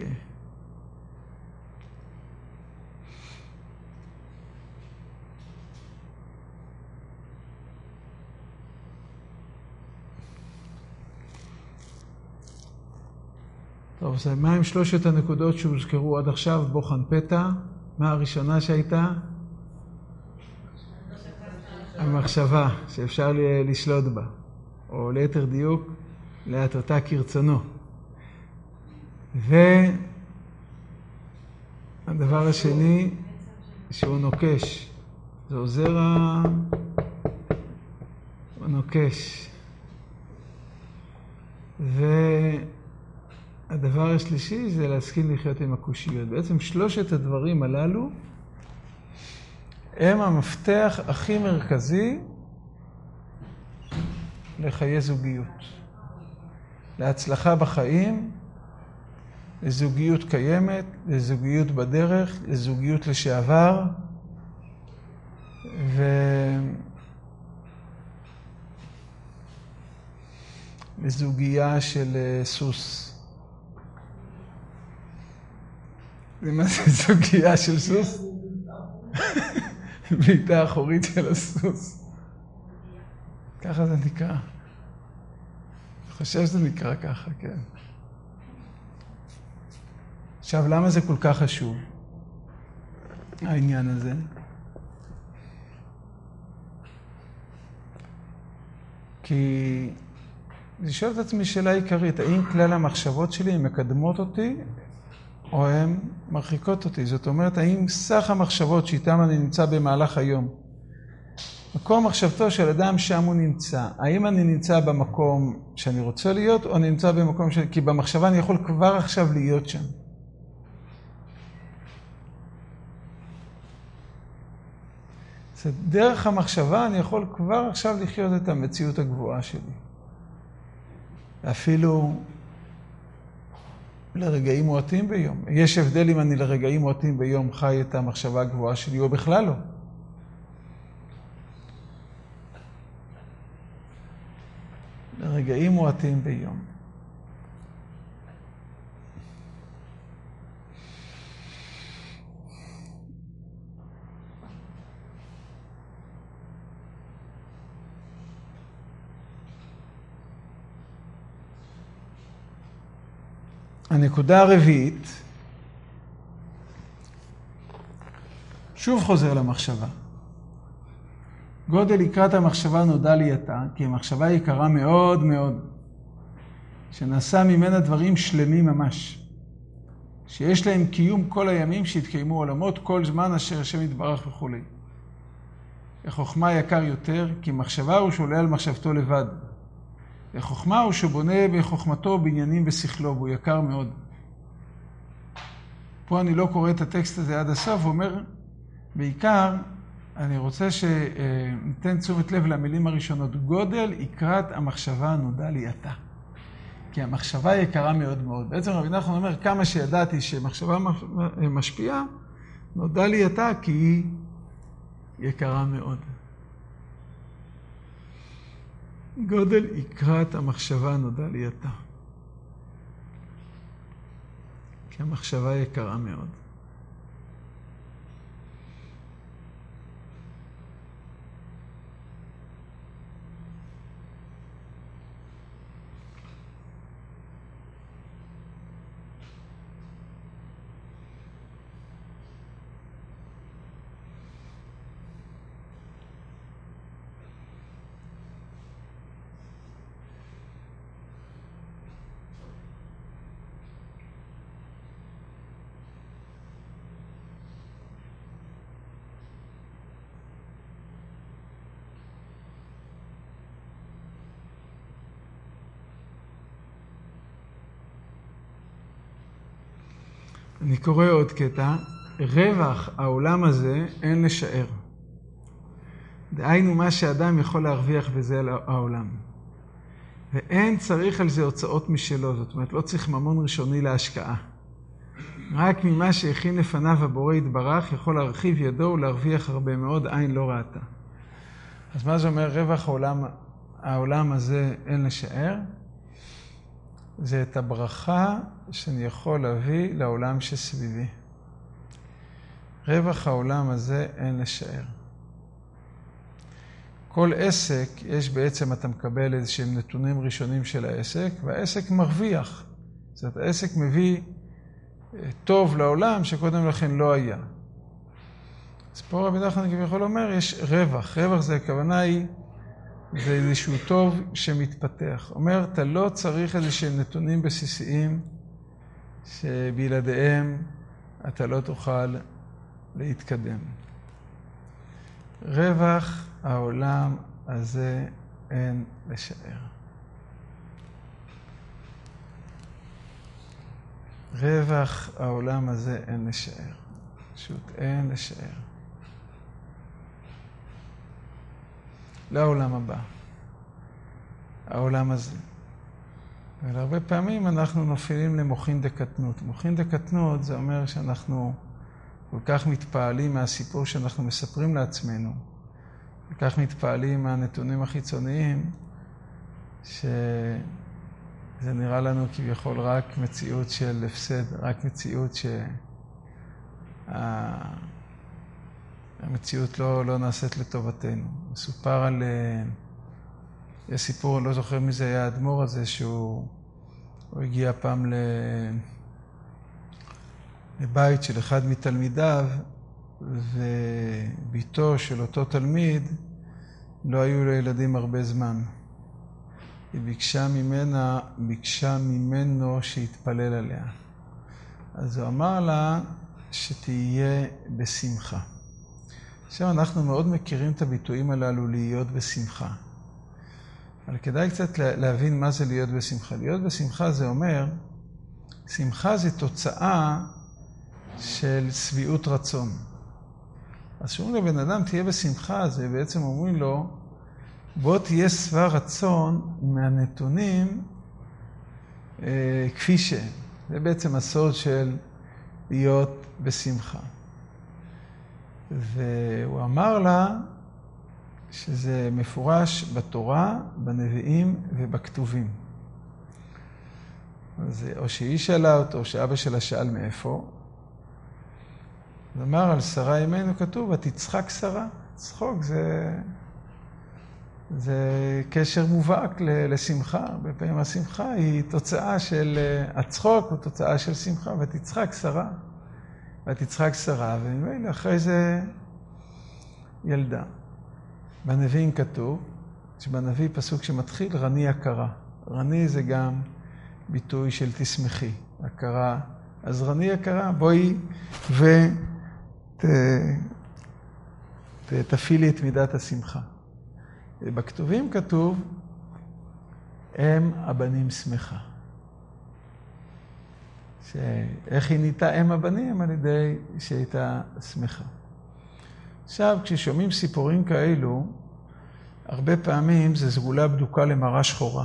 Speaker 1: טוב, אז מה עם שלושת הנקודות שהוזכרו עד עכשיו? בוחן פתע. מה הראשונה שהייתה? המחשבה, שאפשר לשלוט בה. או ליתר דיוק, להטותה כרצונו. והדבר השני, שהוא נוקש. זה עוזר הנוקש. ו... הדבר השלישי זה להסכים לחיות עם הקושיות. בעצם שלושת הדברים הללו הם המפתח הכי מרכזי לחיי זוגיות. להצלחה בחיים, לזוגיות קיימת, לזוגיות בדרך, לזוגיות לשעבר, ו... לזוגייה של סוס. ומה זה זוגייה של סוס? בעיטה האחורית של הסוס. ככה זה נקרא. חושב שזה נקרא ככה, כן. עכשיו, למה זה כל כך חשוב, העניין הזה? כי אני שואל את עצמי שאלה עיקרית, האם כלל המחשבות שלי הן מקדמות אותי או הן מרחיקות אותי? זאת אומרת, האם סך המחשבות שאיתן אני נמצא במהלך היום, מקום מחשבתו של אדם שם הוא נמצא, האם אני נמצא במקום שאני רוצה להיות או אני נמצא במקום ש... כי במחשבה אני יכול כבר עכשיו להיות שם. זאת דרך המחשבה אני יכול כבר עכשיו לחיות את המציאות הגבוהה שלי. אפילו לרגעים מועטים ביום. יש הבדל אם אני לרגעים מועטים ביום חי את המחשבה הגבוהה שלי או בכלל לא. לרגעים מועטים ביום. הנקודה הרביעית, שוב חוזר למחשבה. גודל יקרת המחשבה נודע לי עתה, כי המחשבה יקרה מאוד מאוד, שנעשה ממנה דברים שלמים ממש, שיש להם קיום כל הימים שהתקיימו עולמות, כל זמן אשר השם יתברך וכו'. החוכמה יקר יותר, כי מחשבה הוא שעולה על מחשבתו לבד. החוכמה הוא שבונה בחוכמתו בעניינים בשכלו, והוא יקר מאוד. פה אני לא קורא את הטקסט הזה עד הסוף, הוא אומר, בעיקר, אני רוצה שניתן תשומת לב למילים הראשונות. גודל יקרת המחשבה נודע לי עתה. כי המחשבה יקרה מאוד מאוד. בעצם רבי נחמן אומר, כמה שידעתי שמחשבה משפיעה, נודע לי עתה כי היא יקרה מאוד. גודל יקרת המחשבה נודע לי עתה. כי המחשבה יקרה מאוד. אני קורא עוד קטע, רווח העולם הזה אין לשער. דהיינו מה שאדם יכול להרוויח בזה על העולם. ואין צריך על זה הוצאות משלו, זאת אומרת לא צריך ממון ראשוני להשקעה. רק ממה שהכין לפניו הבורא יתברך יכול להרחיב ידו ולהרוויח הרבה מאוד, עין לא ראתה. אז מה זה אומר רווח העולם, העולם הזה אין לשער? זה את הברכה שאני יכול להביא לעולם שסביבי. רווח העולם הזה אין לשער. כל עסק, יש בעצם, אתה מקבל איזשהם נתונים ראשונים של העסק, והעסק מרוויח. זאת אומרת, העסק מביא טוב לעולם שקודם לכן לא היה. אז פה רבי נחמן כביכול אומר, יש רווח. רווח זה הכוונה היא, זה איזשהו טוב שמתפתח. אומר, אתה לא צריך איזשהם נתונים בסיסיים שבלעדיהם אתה לא תוכל להתקדם. רווח העולם הזה אין לשער. רווח העולם הזה אין לשער. פשוט אין לשער. לעולם הבא. העולם הזה. והרבה פעמים אנחנו נופלים למוחין דקטנות. מוחין דקטנות זה אומר שאנחנו כל כך מתפעלים מהסיפור שאנחנו מספרים לעצמנו. כל כך מתפעלים מהנתונים החיצוניים, שזה נראה לנו כביכול רק מציאות של הפסד, רק מציאות שהמציאות לא, לא נעשית לטובתנו. מסופר על יש סיפור, לא זוכר מי זה היה האדמו"ר הזה, שהוא הגיע פעם ל... לבית של אחד מתלמידיו, וביתו של אותו תלמיד לא היו לילדים הרבה זמן. היא ביקשה ממנה, ביקשה ממנו שיתפלל עליה. אז הוא אמר לה שתהיה בשמחה. עכשיו אנחנו מאוד מכירים את הביטויים הללו להיות בשמחה. אבל כדאי קצת להבין מה זה להיות בשמחה. להיות בשמחה זה אומר, שמחה זה תוצאה של שביעות רצון. אז שאומרים לבן אדם תהיה בשמחה, זה בעצם אומרים לו, בוא תהיה שבע רצון מהנתונים אה, כפי שהם. זה בעצם הסוד של להיות בשמחה. והוא אמר לה שזה מפורש בתורה, בנביאים ובכתובים. אז או שהיא שאלה אותו, או שאבא שלה שאל מאיפה. הוא אמר על שרה אמנו כתוב, ותצחק שרה. צחוק זה, זה קשר מובהק לשמחה. בפעמים השמחה היא תוצאה של הצחוק, או תוצאה של שמחה, ותצחק שרה. ותצחק שרה, וממילא אחרי זה ילדה. בנביאים כתוב, שבנביא פסוק שמתחיל רני הכרה. רני זה גם ביטוי של תשמחי, הכרה. אז רני הכרה, בואי ותפעילי את מידת השמחה. בכתובים כתוב, אם הבנים שמחה. שאיך היא נהייתה אם הבנים? על ידי שהייתה שמחה. עכשיו, כששומעים סיפורים כאלו, הרבה פעמים זה סגולה בדוקה למראה שחורה.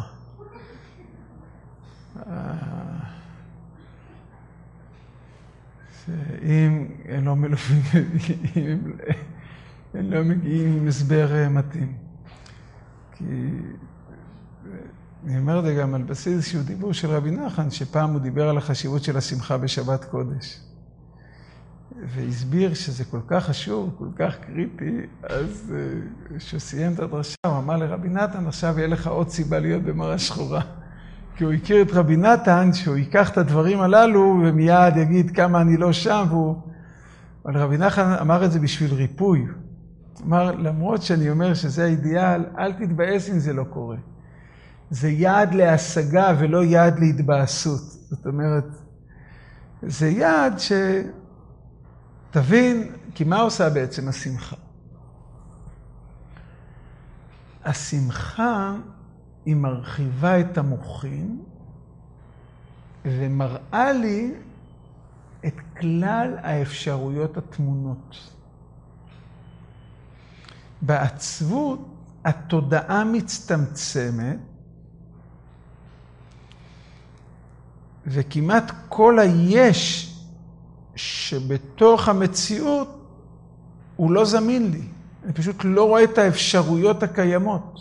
Speaker 1: אם הם לא מלווים, אם הם לא מגיעים עם הסבר מתאים. כי אני אומר את זה גם על בסיס איזשהו דיבור של רבי נחמן, שפעם הוא דיבר על החשיבות של השמחה בשבת קודש. והסביר שזה כל כך חשוב, כל כך קריטי, אז כשהוא סיים את הדרשה, הוא אמר לרבי נתן, עכשיו יהיה לך עוד סיבה להיות במראה שחורה. כי הוא הכיר את רבי נתן, שהוא ייקח את הדברים הללו, ומיד יגיד כמה אני לא שם, והוא... אבל רבי נתן אמר את זה בשביל ריפוי. הוא אמר, למרות שאני אומר שזה האידיאל, אל תתבאס אם זה לא קורה. זה יעד להשגה ולא יעד להתבאסות. זאת אומרת, זה יעד ש... תבין, כי מה עושה בעצם השמחה? השמחה היא מרחיבה את המוחין ומראה לי את כלל האפשרויות התמונות. בעצבות התודעה מצטמצמת וכמעט כל היש שבתוך המציאות הוא לא זמין לי. אני פשוט לא רואה את האפשרויות הקיימות.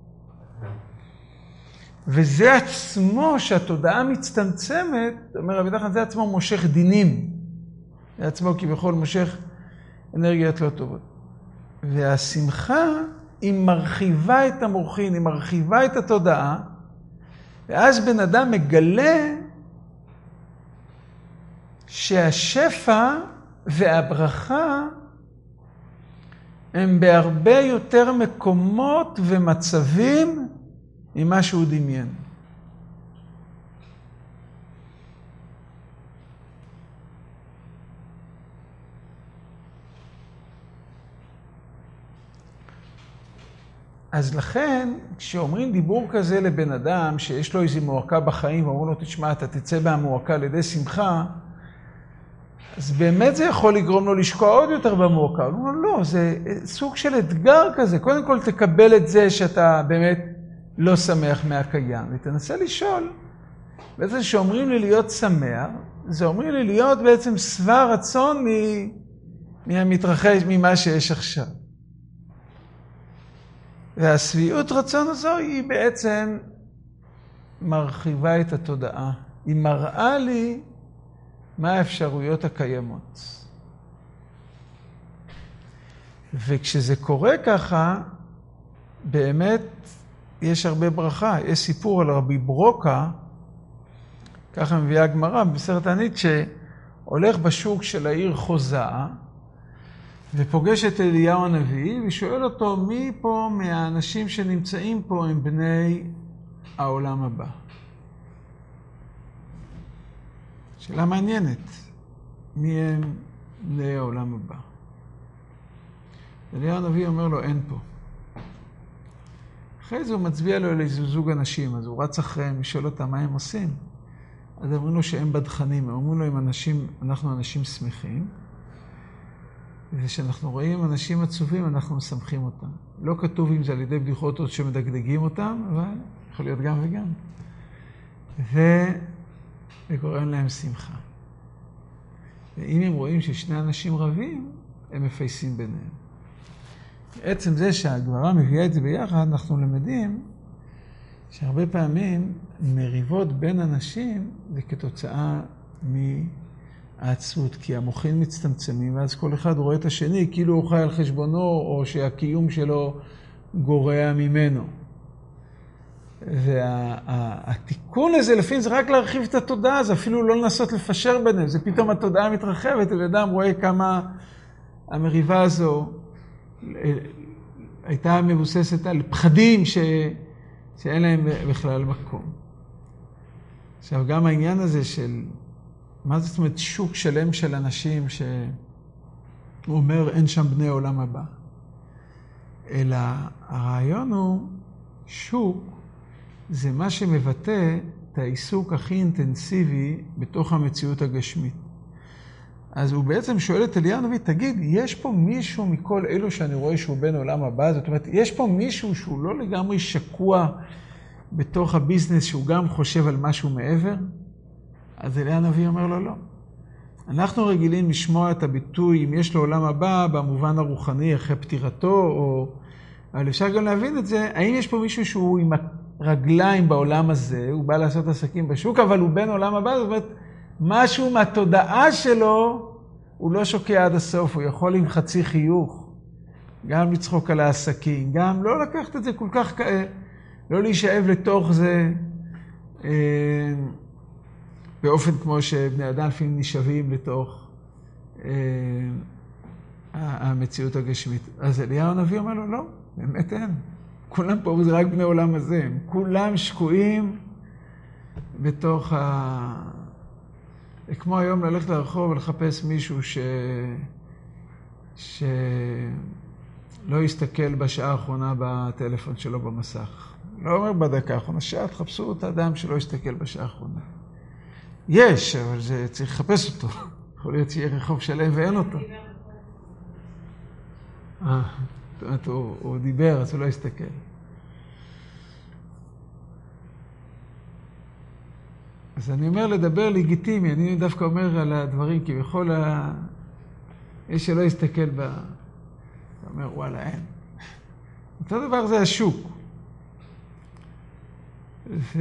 Speaker 1: וזה עצמו שהתודעה מצטמצמת, אומר רבי נחמן, זה עצמו מושך דינים. זה עצמו כביכול מושך אנרגיות לא טובות. והשמחה היא מרחיבה את המוחין, היא מרחיבה את התודעה, ואז בן אדם מגלה שהשפע והברכה הם בהרבה יותר מקומות ומצבים ממה שהוא דמיין. אז לכן, כשאומרים דיבור כזה לבן אדם שיש לו איזו מועקה בחיים, ואומרים לו, תשמע, אתה תצא מהמועקה לידי שמחה, אז באמת זה יכול לגרום לו לשקוע עוד יותר במועקה. הוא אומר, לא, זה סוג של אתגר כזה. קודם כל תקבל את זה שאתה באמת לא שמח מהקיים. ותנסה לשאול, בעצם שאומרים לי להיות שמח, זה אומרים לי להיות בעצם שבע רצון מהמתרחש, ממה שיש עכשיו. והשביעות רצון הזו היא בעצם מרחיבה את התודעה. היא מראה לי מה האפשרויות הקיימות. וכשזה קורה ככה, באמת יש הרבה ברכה. יש סיפור על רבי ברוקה, ככה מביאה הגמרא, במסכת תענית, שהולך בשוק של העיר חוזאה, ופוגש את אליהו הנביא, ושואל אותו, מי פה מהאנשים שנמצאים פה הם בני העולם הבא? שאלה מעניינת, מי הם בני העולם הבא? אליהו הנביא אומר לו, אין פה. אחרי זה הוא מצביע לו לאיזה זוג אנשים, אז הוא רץ אחריהם, ושואל אותם מה הם עושים. אז אומרים לו שהם בדחנים, הם אומרים לו, אם אנשים, אנחנו אנשים שמחים, ושאנחנו רואים אנשים עצובים, אנחנו משמחים אותם. לא כתוב אם זה על ידי בדיחות עוד שמדגדגים אותם, אבל יכול להיות גם וגם. וגורם להם שמחה. ואם הם רואים ששני אנשים רבים, הם מפייסים ביניהם. עצם זה שהגמרא מביאה את זה ביחד, אנחנו למדים שהרבה פעמים מריבות בין אנשים זה כתוצאה מהעצבות, כי המוחים מצטמצמים, ואז כל אחד רואה את השני כאילו הוא חי על חשבונו, או שהקיום שלו גורע ממנו. והתיקון הזה לפעמים זה רק להרחיב את התודעה, זה אפילו לא לנסות לפשר ביניהם, זה פתאום התודעה מתרחבת, ואדם רואה כמה המריבה הזו הייתה מבוססת על פחדים ש... שאין להם בכלל מקום. עכשיו, גם העניין הזה של, מה זאת אומרת, שוק שלם של אנשים שהוא אומר, אין שם בני עולם הבא. אלא הרעיון הוא, שוק זה מה שמבטא את העיסוק הכי אינטנסיבי בתוך המציאות הגשמית. אז הוא בעצם שואל את אליהו הנביא, תגיד, יש פה מישהו מכל אלו שאני רואה שהוא בן עולם הבא? זאת אומרת, יש פה מישהו שהוא לא לגמרי שקוע בתוך הביזנס, שהוא גם חושב על משהו מעבר? אז אליהו הנביא אומר לו, לא. אנחנו רגילים לשמוע את הביטוי, אם יש לו עולם הבא, במובן הרוחני, אחרי פטירתו, או... אבל אפשר גם להבין את זה, האם יש פה מישהו שהוא עם הרגליים בעולם הזה, הוא בא לעשות עסקים בשוק, אבל הוא בן עולם הבא, זאת אומרת, משהו מהתודעה שלו, הוא לא שוקע עד הסוף, הוא יכול עם חצי חיוך, גם לצחוק על העסקים, גם לא לקחת את זה כל כך, לא להישאב לתוך זה, אה, באופן כמו שבני אדם לפעמים נשאבים לתוך אה, המציאות הגשמית. אז אליהו הנביא אומר לו, לא, באמת אין. כולם פה זה רק בני עולם הזה, הם כולם שקועים בתוך ה... כמו היום ללכת לרחוב ולחפש מישהו ש... שלא יסתכל בשעה האחרונה בטלפון שלו במסך. לא אומר בדקה האחרונה, שעה תחפשו את האדם שלא יסתכל בשעה האחרונה. יש, אבל זה צריך לחפש אותו. יכול להיות שיהיה רחוב שלם ואין אותו. אה, זאת אומרת, הוא, הוא דיבר, אז הוא לא יסתכל. אז אני אומר לדבר לגיטימי, אני דווקא אומר על הדברים, כי בכל ה... יש שלא יסתכל ב... אתה אומר, וואלה, אין. אותו דבר זה השוק. ו...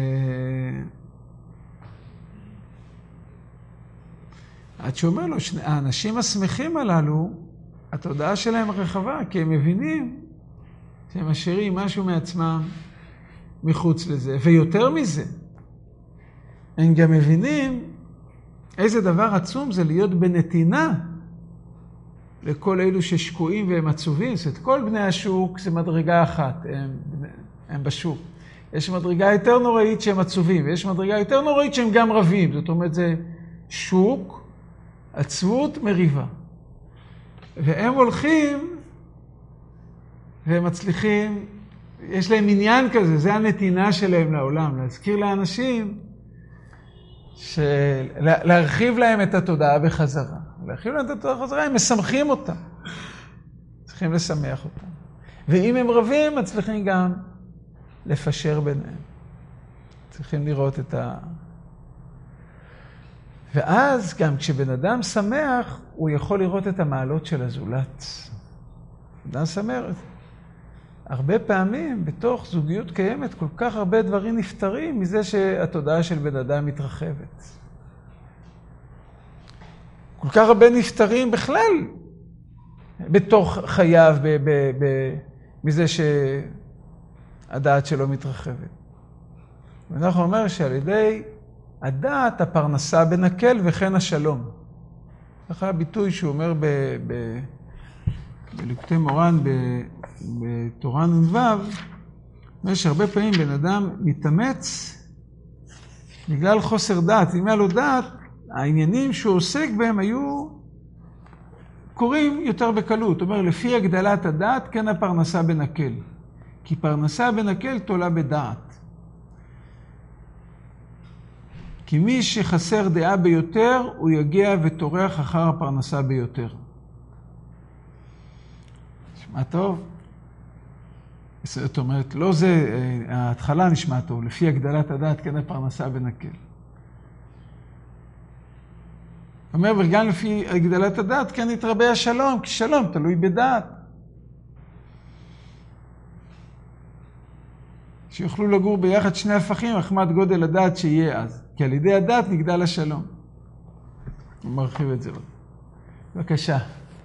Speaker 1: עד שאומר לו, האנשים השמחים הללו, התודעה שלהם רחבה, כי הם מבינים שהם משאירים משהו מעצמם מחוץ לזה. ויותר מזה, הם גם מבינים איזה דבר עצום זה להיות בנתינה לכל אלו ששקועים והם עצובים. זאת אומרת, כל בני השוק זה מדרגה אחת, הם, הם בשוק. יש מדרגה יותר נוראית שהם עצובים, ויש מדרגה יותר נוראית שהם גם רבים. זאת אומרת, זה שוק, עצבות, מריבה. והם הולכים והם מצליחים, יש להם עניין כזה, זה הנתינה שלהם לעולם, להזכיר לאנשים, של... להרחיב להם את התודעה בחזרה. להרחיב להם את התודעה בחזרה, הם משמחים אותה. צריכים לשמח אותה. ואם הם רבים, מצליחים גם לפשר ביניהם. צריכים לראות את ה... ואז גם כשבן אדם שמח, הוא יכול לראות את המעלות של הזולת. אדם שמח. הרבה פעמים בתוך זוגיות קיימת כל כך הרבה דברים נפטרים מזה שהתודעה של בן אדם מתרחבת. כל כך הרבה נפטרים בכלל בתוך חייו, ב- ב- ב- מזה הדעת שלו מתרחבת. ואנחנו אומר שעל ידי הדעת הפרנסה בנקל וכן השלום. ככה הביטוי שהוא אומר ב... ב... בליקוטי מורן בתורה נ"ו, אומר שהרבה פעמים בן אדם מתאמץ בגלל חוסר דעת. אם היה לו דעת, העניינים שהוא עוסק בהם היו קורים יותר בקלות. אומר, לפי הגדלת הדעת, כן הפרנסה בנקל. כי פרנסה בנקל תולה בדעת. כי מי שחסר דעה ביותר, הוא יגיע וטורח אחר הפרנסה ביותר. נשמע טוב? זאת אומרת, לא זה, ההתחלה נשמע טוב, לפי הגדלת הדעת, כן הפרנסה בנקל. אומר, וגם לפי הגדלת הדעת, כן יתרבה השלום, כי שלום תלוי בדעת. שיוכלו לגור ביחד שני הפכים, מחמת גודל הדעת שיהיה אז. כי על ידי הדעת נגדל השלום. הוא מרחיב את זה עוד. בבקשה.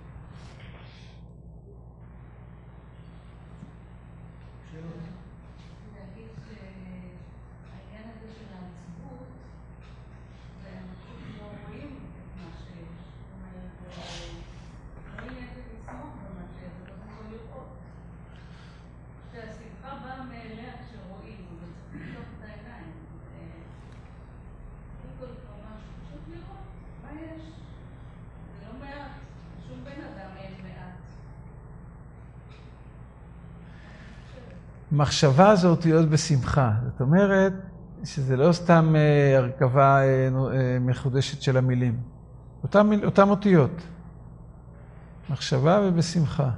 Speaker 1: מחשבה זה אותיות בשמחה. זאת אומרת שזה לא סתם הרכבה מחודשת של המילים. אותם, אותם אותיות. מחשבה ובשמחה.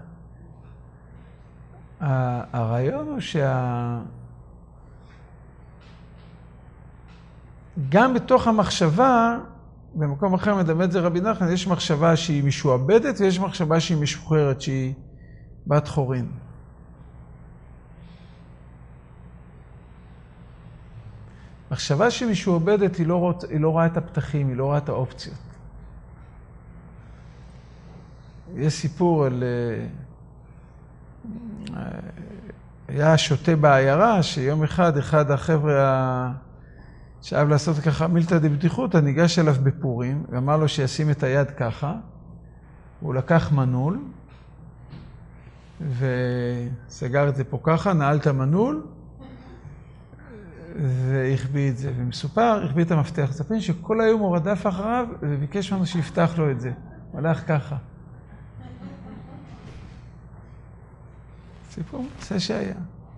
Speaker 1: הרעיון הוא שה... גם בתוך המחשבה, במקום אחר מדמה את זה רבי נחמן, יש מחשבה שהיא משועבדת ויש מחשבה שהיא משוחררת, שהיא בת חורין. מחשבה שמשועבדת היא לא, רוצ... היא לא רואה את הפתחים, היא לא רואה את האופציות. יש סיפור על... היה שוטה בעיירה, שיום אחד, אחד החבר'ה שאהב לעשות ככה מילתא דבדיחותא, ניגש אליו בפורים, ואמר לו שישים את היד ככה, הוא לקח מנעול, וסגר את זה פה ככה, נעל את המנעול, והחביא את זה, ומסופר, החביא את המפתח. ספרים שכל היום הוא רדף אחריו, וביקש ממנו שיפתח לו את זה. הוא הלך ככה. סיפור זה שהיה.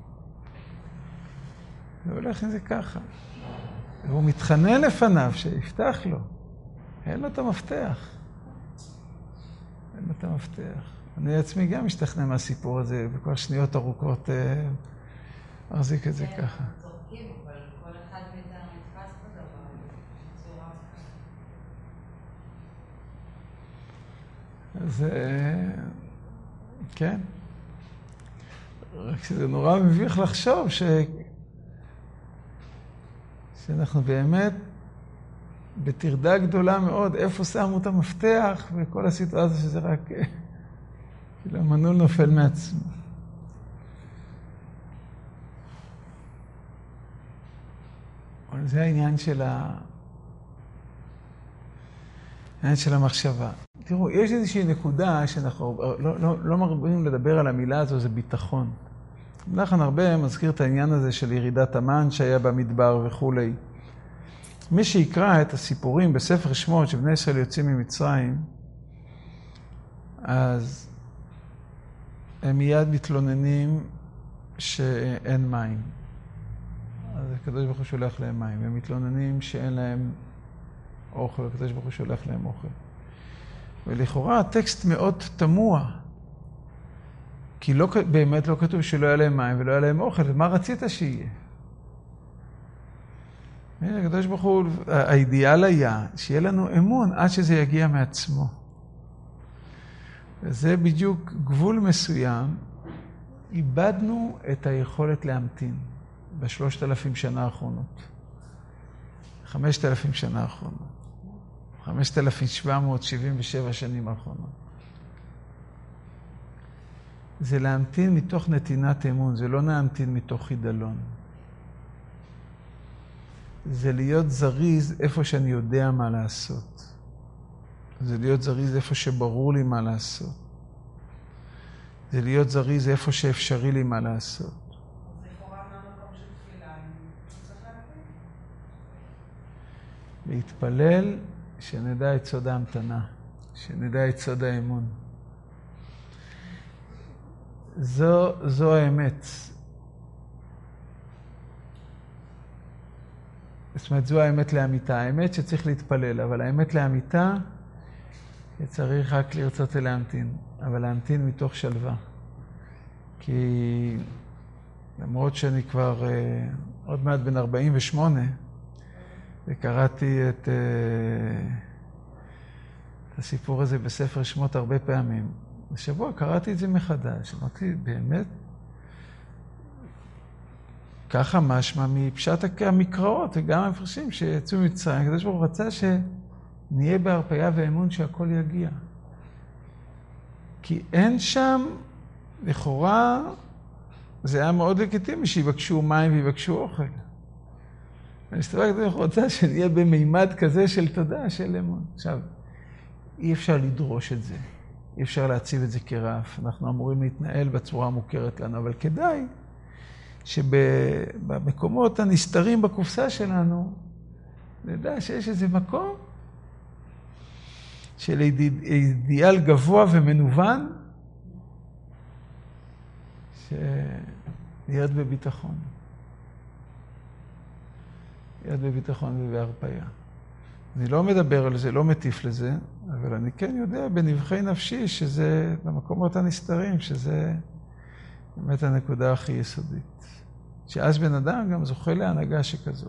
Speaker 1: הוא הולך עם זה ככה. והוא מתחנן לפניו שיפתח לו. אין לו את המפתח. אין לו את המפתח. אני עצמי גם משתכנע מהסיפור הזה, וכבר שניות ארוכות ארזיק את זה ככה. אז כן. רק שזה נורא מביך לחשוב ש... שאנחנו באמת בתרדה גדולה מאוד, איפה שמו את המפתח, וכל הסיטואציה שזה רק... כאילו המנעול נופל מעצמו. אבל זה העניין של ה... העניין של המחשבה. תראו, יש איזושהי נקודה שאנחנו לא, לא, לא מרבים לדבר על המילה הזו, זה ביטחון. לכן הרבה מזכיר את העניין הזה של ירידת המן שהיה במדבר וכו'. מי שיקרא את הסיפורים בספר שמות שבני ישראל יוצאים ממצרים, אז הם מיד מתלוננים שאין מים. אז הקדוש ברוך הוא שולח להם מים. הם מתלוננים שאין להם אוכל, הקדוש ברוך הוא שולח להם אוכל. ולכאורה הטקסט מאוד תמוה, כי לא, באמת לא כתוב שלא היה להם מים ולא היה להם אוכל, ומה רצית שיהיה? הקדוש ברוך הוא, האידיאל היה שיהיה לנו אמון עד שזה יגיע מעצמו. וזה בדיוק גבול מסוים, איבדנו את היכולת להמתין בשלושת אלפים שנה האחרונות. חמשת אלפים שנה האחרונות. חמשת אלפים שבע מאות שבעים ושבע שנים האחרונות. זה להמתין מתוך נתינת אמון, זה לא להמתין מתוך חידלון. זה להיות זריז איפה שאני יודע מה לעשות. זה להיות זריז איפה שברור לי מה לעשות. זה להיות זריז איפה שאפשרי לי מה לעשות.
Speaker 2: זה לכאורה מהמקום של תפילה, צריך להמתין.
Speaker 1: להתפלל שנדע את סוד ההמתנה, שנדע את סוד האמון. זו, זו האמת. זאת אומרת, זו האמת לאמיתה. האמת שצריך להתפלל, אבל האמת לאמיתה צריך רק לרצות להמתין, אבל להמתין מתוך שלווה. כי למרות שאני כבר אה, עוד מעט בן ארבעים ושמונה, וקראתי את, אה, את הסיפור הזה בספר שמות הרבה פעמים, השבוע קראתי את זה מחדש. אמרתי, באמת? ככה משמע מפשט המקראות, וגם המפרשים שיצאו ממצרים. הקדוש ברוך הוא רצה שנהיה בהרפאיה ואמון שהכל יגיע. כי אין שם, לכאורה, זה היה מאוד לגיטימי שיבקשו מים ויבקשו אוכל. אני מסתבר, הקדוש ברוך הוא רצה שנהיה במימד כזה של תודה, של אמון. עכשיו, אי אפשר לדרוש את זה. אי אפשר להציב את זה כרף. אנחנו אמורים להתנהל בצורה המוכרת לנו, אבל כדאי שבמקומות הנסתרים בקופסה שלנו, נדע שיש איזה מקום של אידיאל גבוה ומנוון, להיות בביטחון. להיות בביטחון ובהרפאיה. אני לא מדבר על זה, לא מטיף לזה, אבל אני כן יודע בנבחי נפשי שזה, במקומות הנסתרים, שזה באמת הנקודה הכי יסודית. שאז בן אדם גם זוכה להנהגה שכזאת.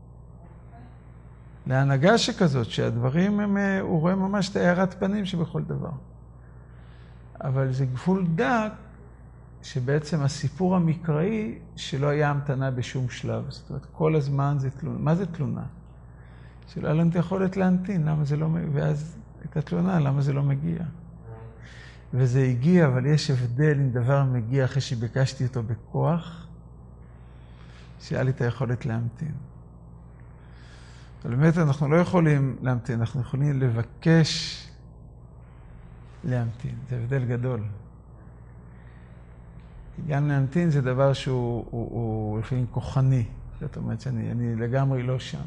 Speaker 1: להנהגה שכזאת, שהדברים הם, הוא רואה ממש את הערת פנים שבכל דבר. אבל זה גבול דק, שבעצם הסיפור המקראי שלא היה המתנה בשום שלב. זאת אומרת, כל הזמן זה תלונה. מה זה תלונה? שלא היה לנו את היכולת להמתין, למה זה לא מגיע? ואז את התלונה, למה זה לא מגיע? וזה הגיע, אבל יש הבדל אם דבר מגיע אחרי שביקשתי אותו בכוח, שהיה לי את היכולת להמתין. אבל באמת אנחנו לא יכולים להמתין, אנחנו יכולים לבקש להמתין. זה הבדל גדול. גם להמתין זה דבר שהוא הוא, הוא לפעמים כוחני. זאת אומרת שאני אני לגמרי לא שם.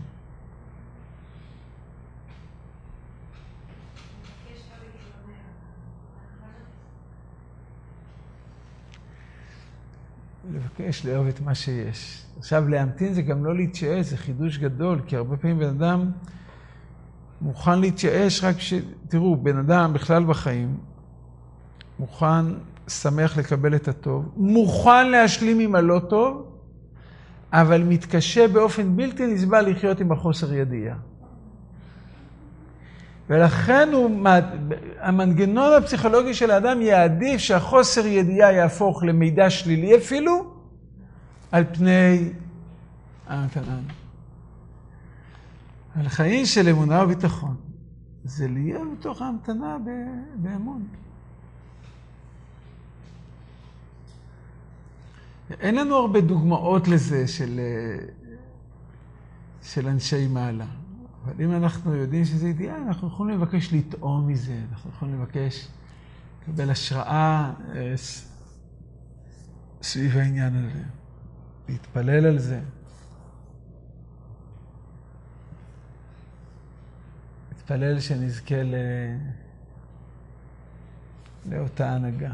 Speaker 1: לבקש לאהוב את מה שיש. עכשיו, להמתין זה גם לא להתייאש, זה חידוש גדול, כי הרבה פעמים בן אדם מוכן להתייאש רק ש... תראו, בן אדם בכלל בחיים מוכן, שמח לקבל את הטוב, מוכן להשלים עם הלא טוב, אבל מתקשה באופן בלתי נסבל לחיות עם החוסר ידיעה. ולכן הוא, המנגנון הפסיכולוגי של האדם יעדיף שהחוסר ידיעה יהפוך למידע שלילי אפילו, על פני ההמתנה. על חיים של אמונה וביטחון. זה להיות בתוך ההמתנה באמון. אין לנו הרבה דוגמאות לזה של, של אנשי מעלה. אבל אם אנחנו יודעים שזה אידיאל, אנחנו יכולים לבקש לטעום מזה, אנחנו יכולים לבקש לקבל השראה סביב העניין הזה, להתפלל על זה. להתפלל שנזכה ל... לאותה הנהגה.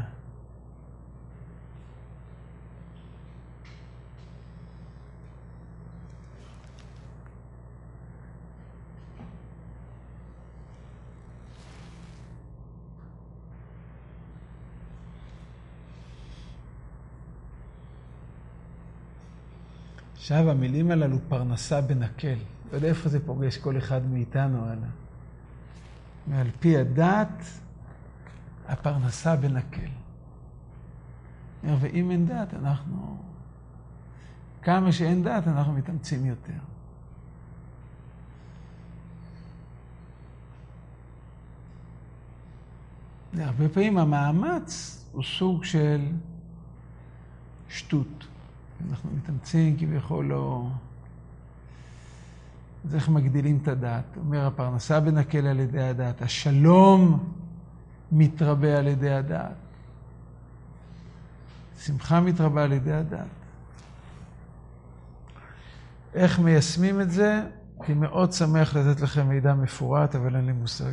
Speaker 1: עכשיו, המילים הללו פרנסה בנקל. לא יודע איפה זה פוגש כל אחד מאיתנו, הלאה. ועל פי הדת, הפרנסה בנקל. ואם אין דת, אנחנו... כמה שאין דת, אנחנו מתאמצים יותר. הרבה פעמים המאמץ הוא סוג של שטות. אנחנו מתאמצים כביכול לא... אז איך מגדילים את הדעת? אומר, הפרנסה בנקל על ידי הדעת, השלום מתרבה על ידי הדעת, שמחה מתרבה על ידי הדעת. איך מיישמים את זה? אני מאוד שמח לתת לכם מידע מפורט, אבל אין לי מושג.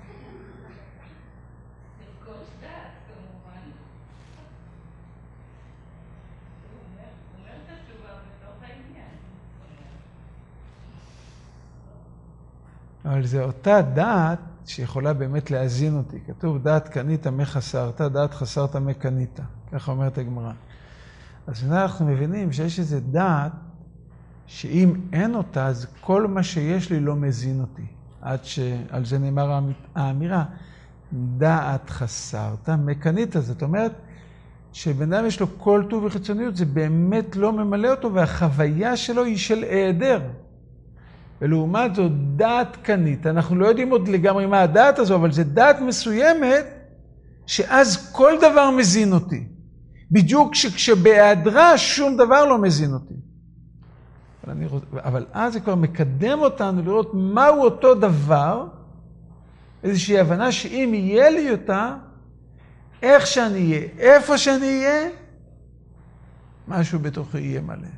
Speaker 1: אבל זו אותה דעת שיכולה באמת להזין אותי. כתוב, דעת קנית מה חסרת, דעת חסרת מה קנית. ככה אומרת הגמרא. אז אנחנו מבינים שיש איזו דעת שאם אין אותה, אז כל מה שיש לי לא מזין אותי. עד שעל זה נאמר האמירה, דעת חסרת מה קנית. זאת אומרת, שבן אדם יש לו כל טוב וחיצוניות, זה באמת לא ממלא אותו, והחוויה שלו היא של היעדר. ולעומת זאת, דעת קנית, אנחנו לא יודעים עוד לגמרי מה הדעת הזו, אבל זה דעת מסוימת, שאז כל דבר מזין אותי. בדיוק כשבהיעדרה שום דבר לא מזין אותי. אבל, אני רוצ... אבל אז זה כבר מקדם אותנו לראות מהו אותו דבר, איזושהי הבנה שאם יהיה לי אותה, איך שאני אהיה, איפה שאני אהיה, משהו בתוכי יהיה מלא.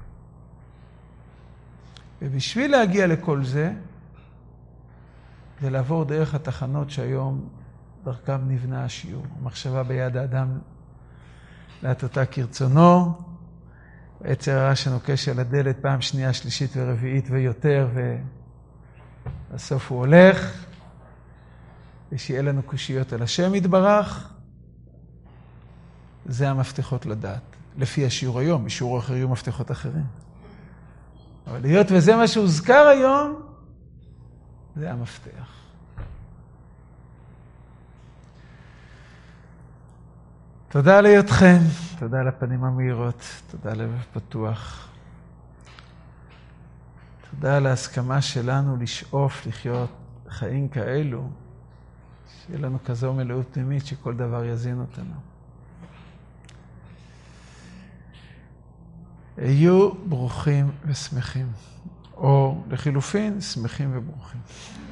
Speaker 1: ובשביל להגיע לכל זה, זה לעבור דרך התחנות שהיום דרכם נבנה השיעור. המחשבה ביד האדם להטותה כרצונו, עצר הרע שנוקש על הדלת פעם שנייה, שלישית ורביעית ויותר, ובסוף הוא הולך, ושיהיה לנו קושיות על השם יתברך. זה המפתחות לדעת. לפי השיעור היום, בשיעור אחר יהיו מפתחות אחרים. אבל להיות וזה מה שהוזכר היום, זה המפתח. תודה להיותכם, תודה לפנים המהירות, תודה ללב פתוח. תודה על ההסכמה שלנו לשאוף, לחיות חיים כאלו, שיהיה לנו כזו מלאות פנימית שכל דבר יזין אותנו. היו ברוכים ושמחים, או לחילופין, שמחים וברוכים.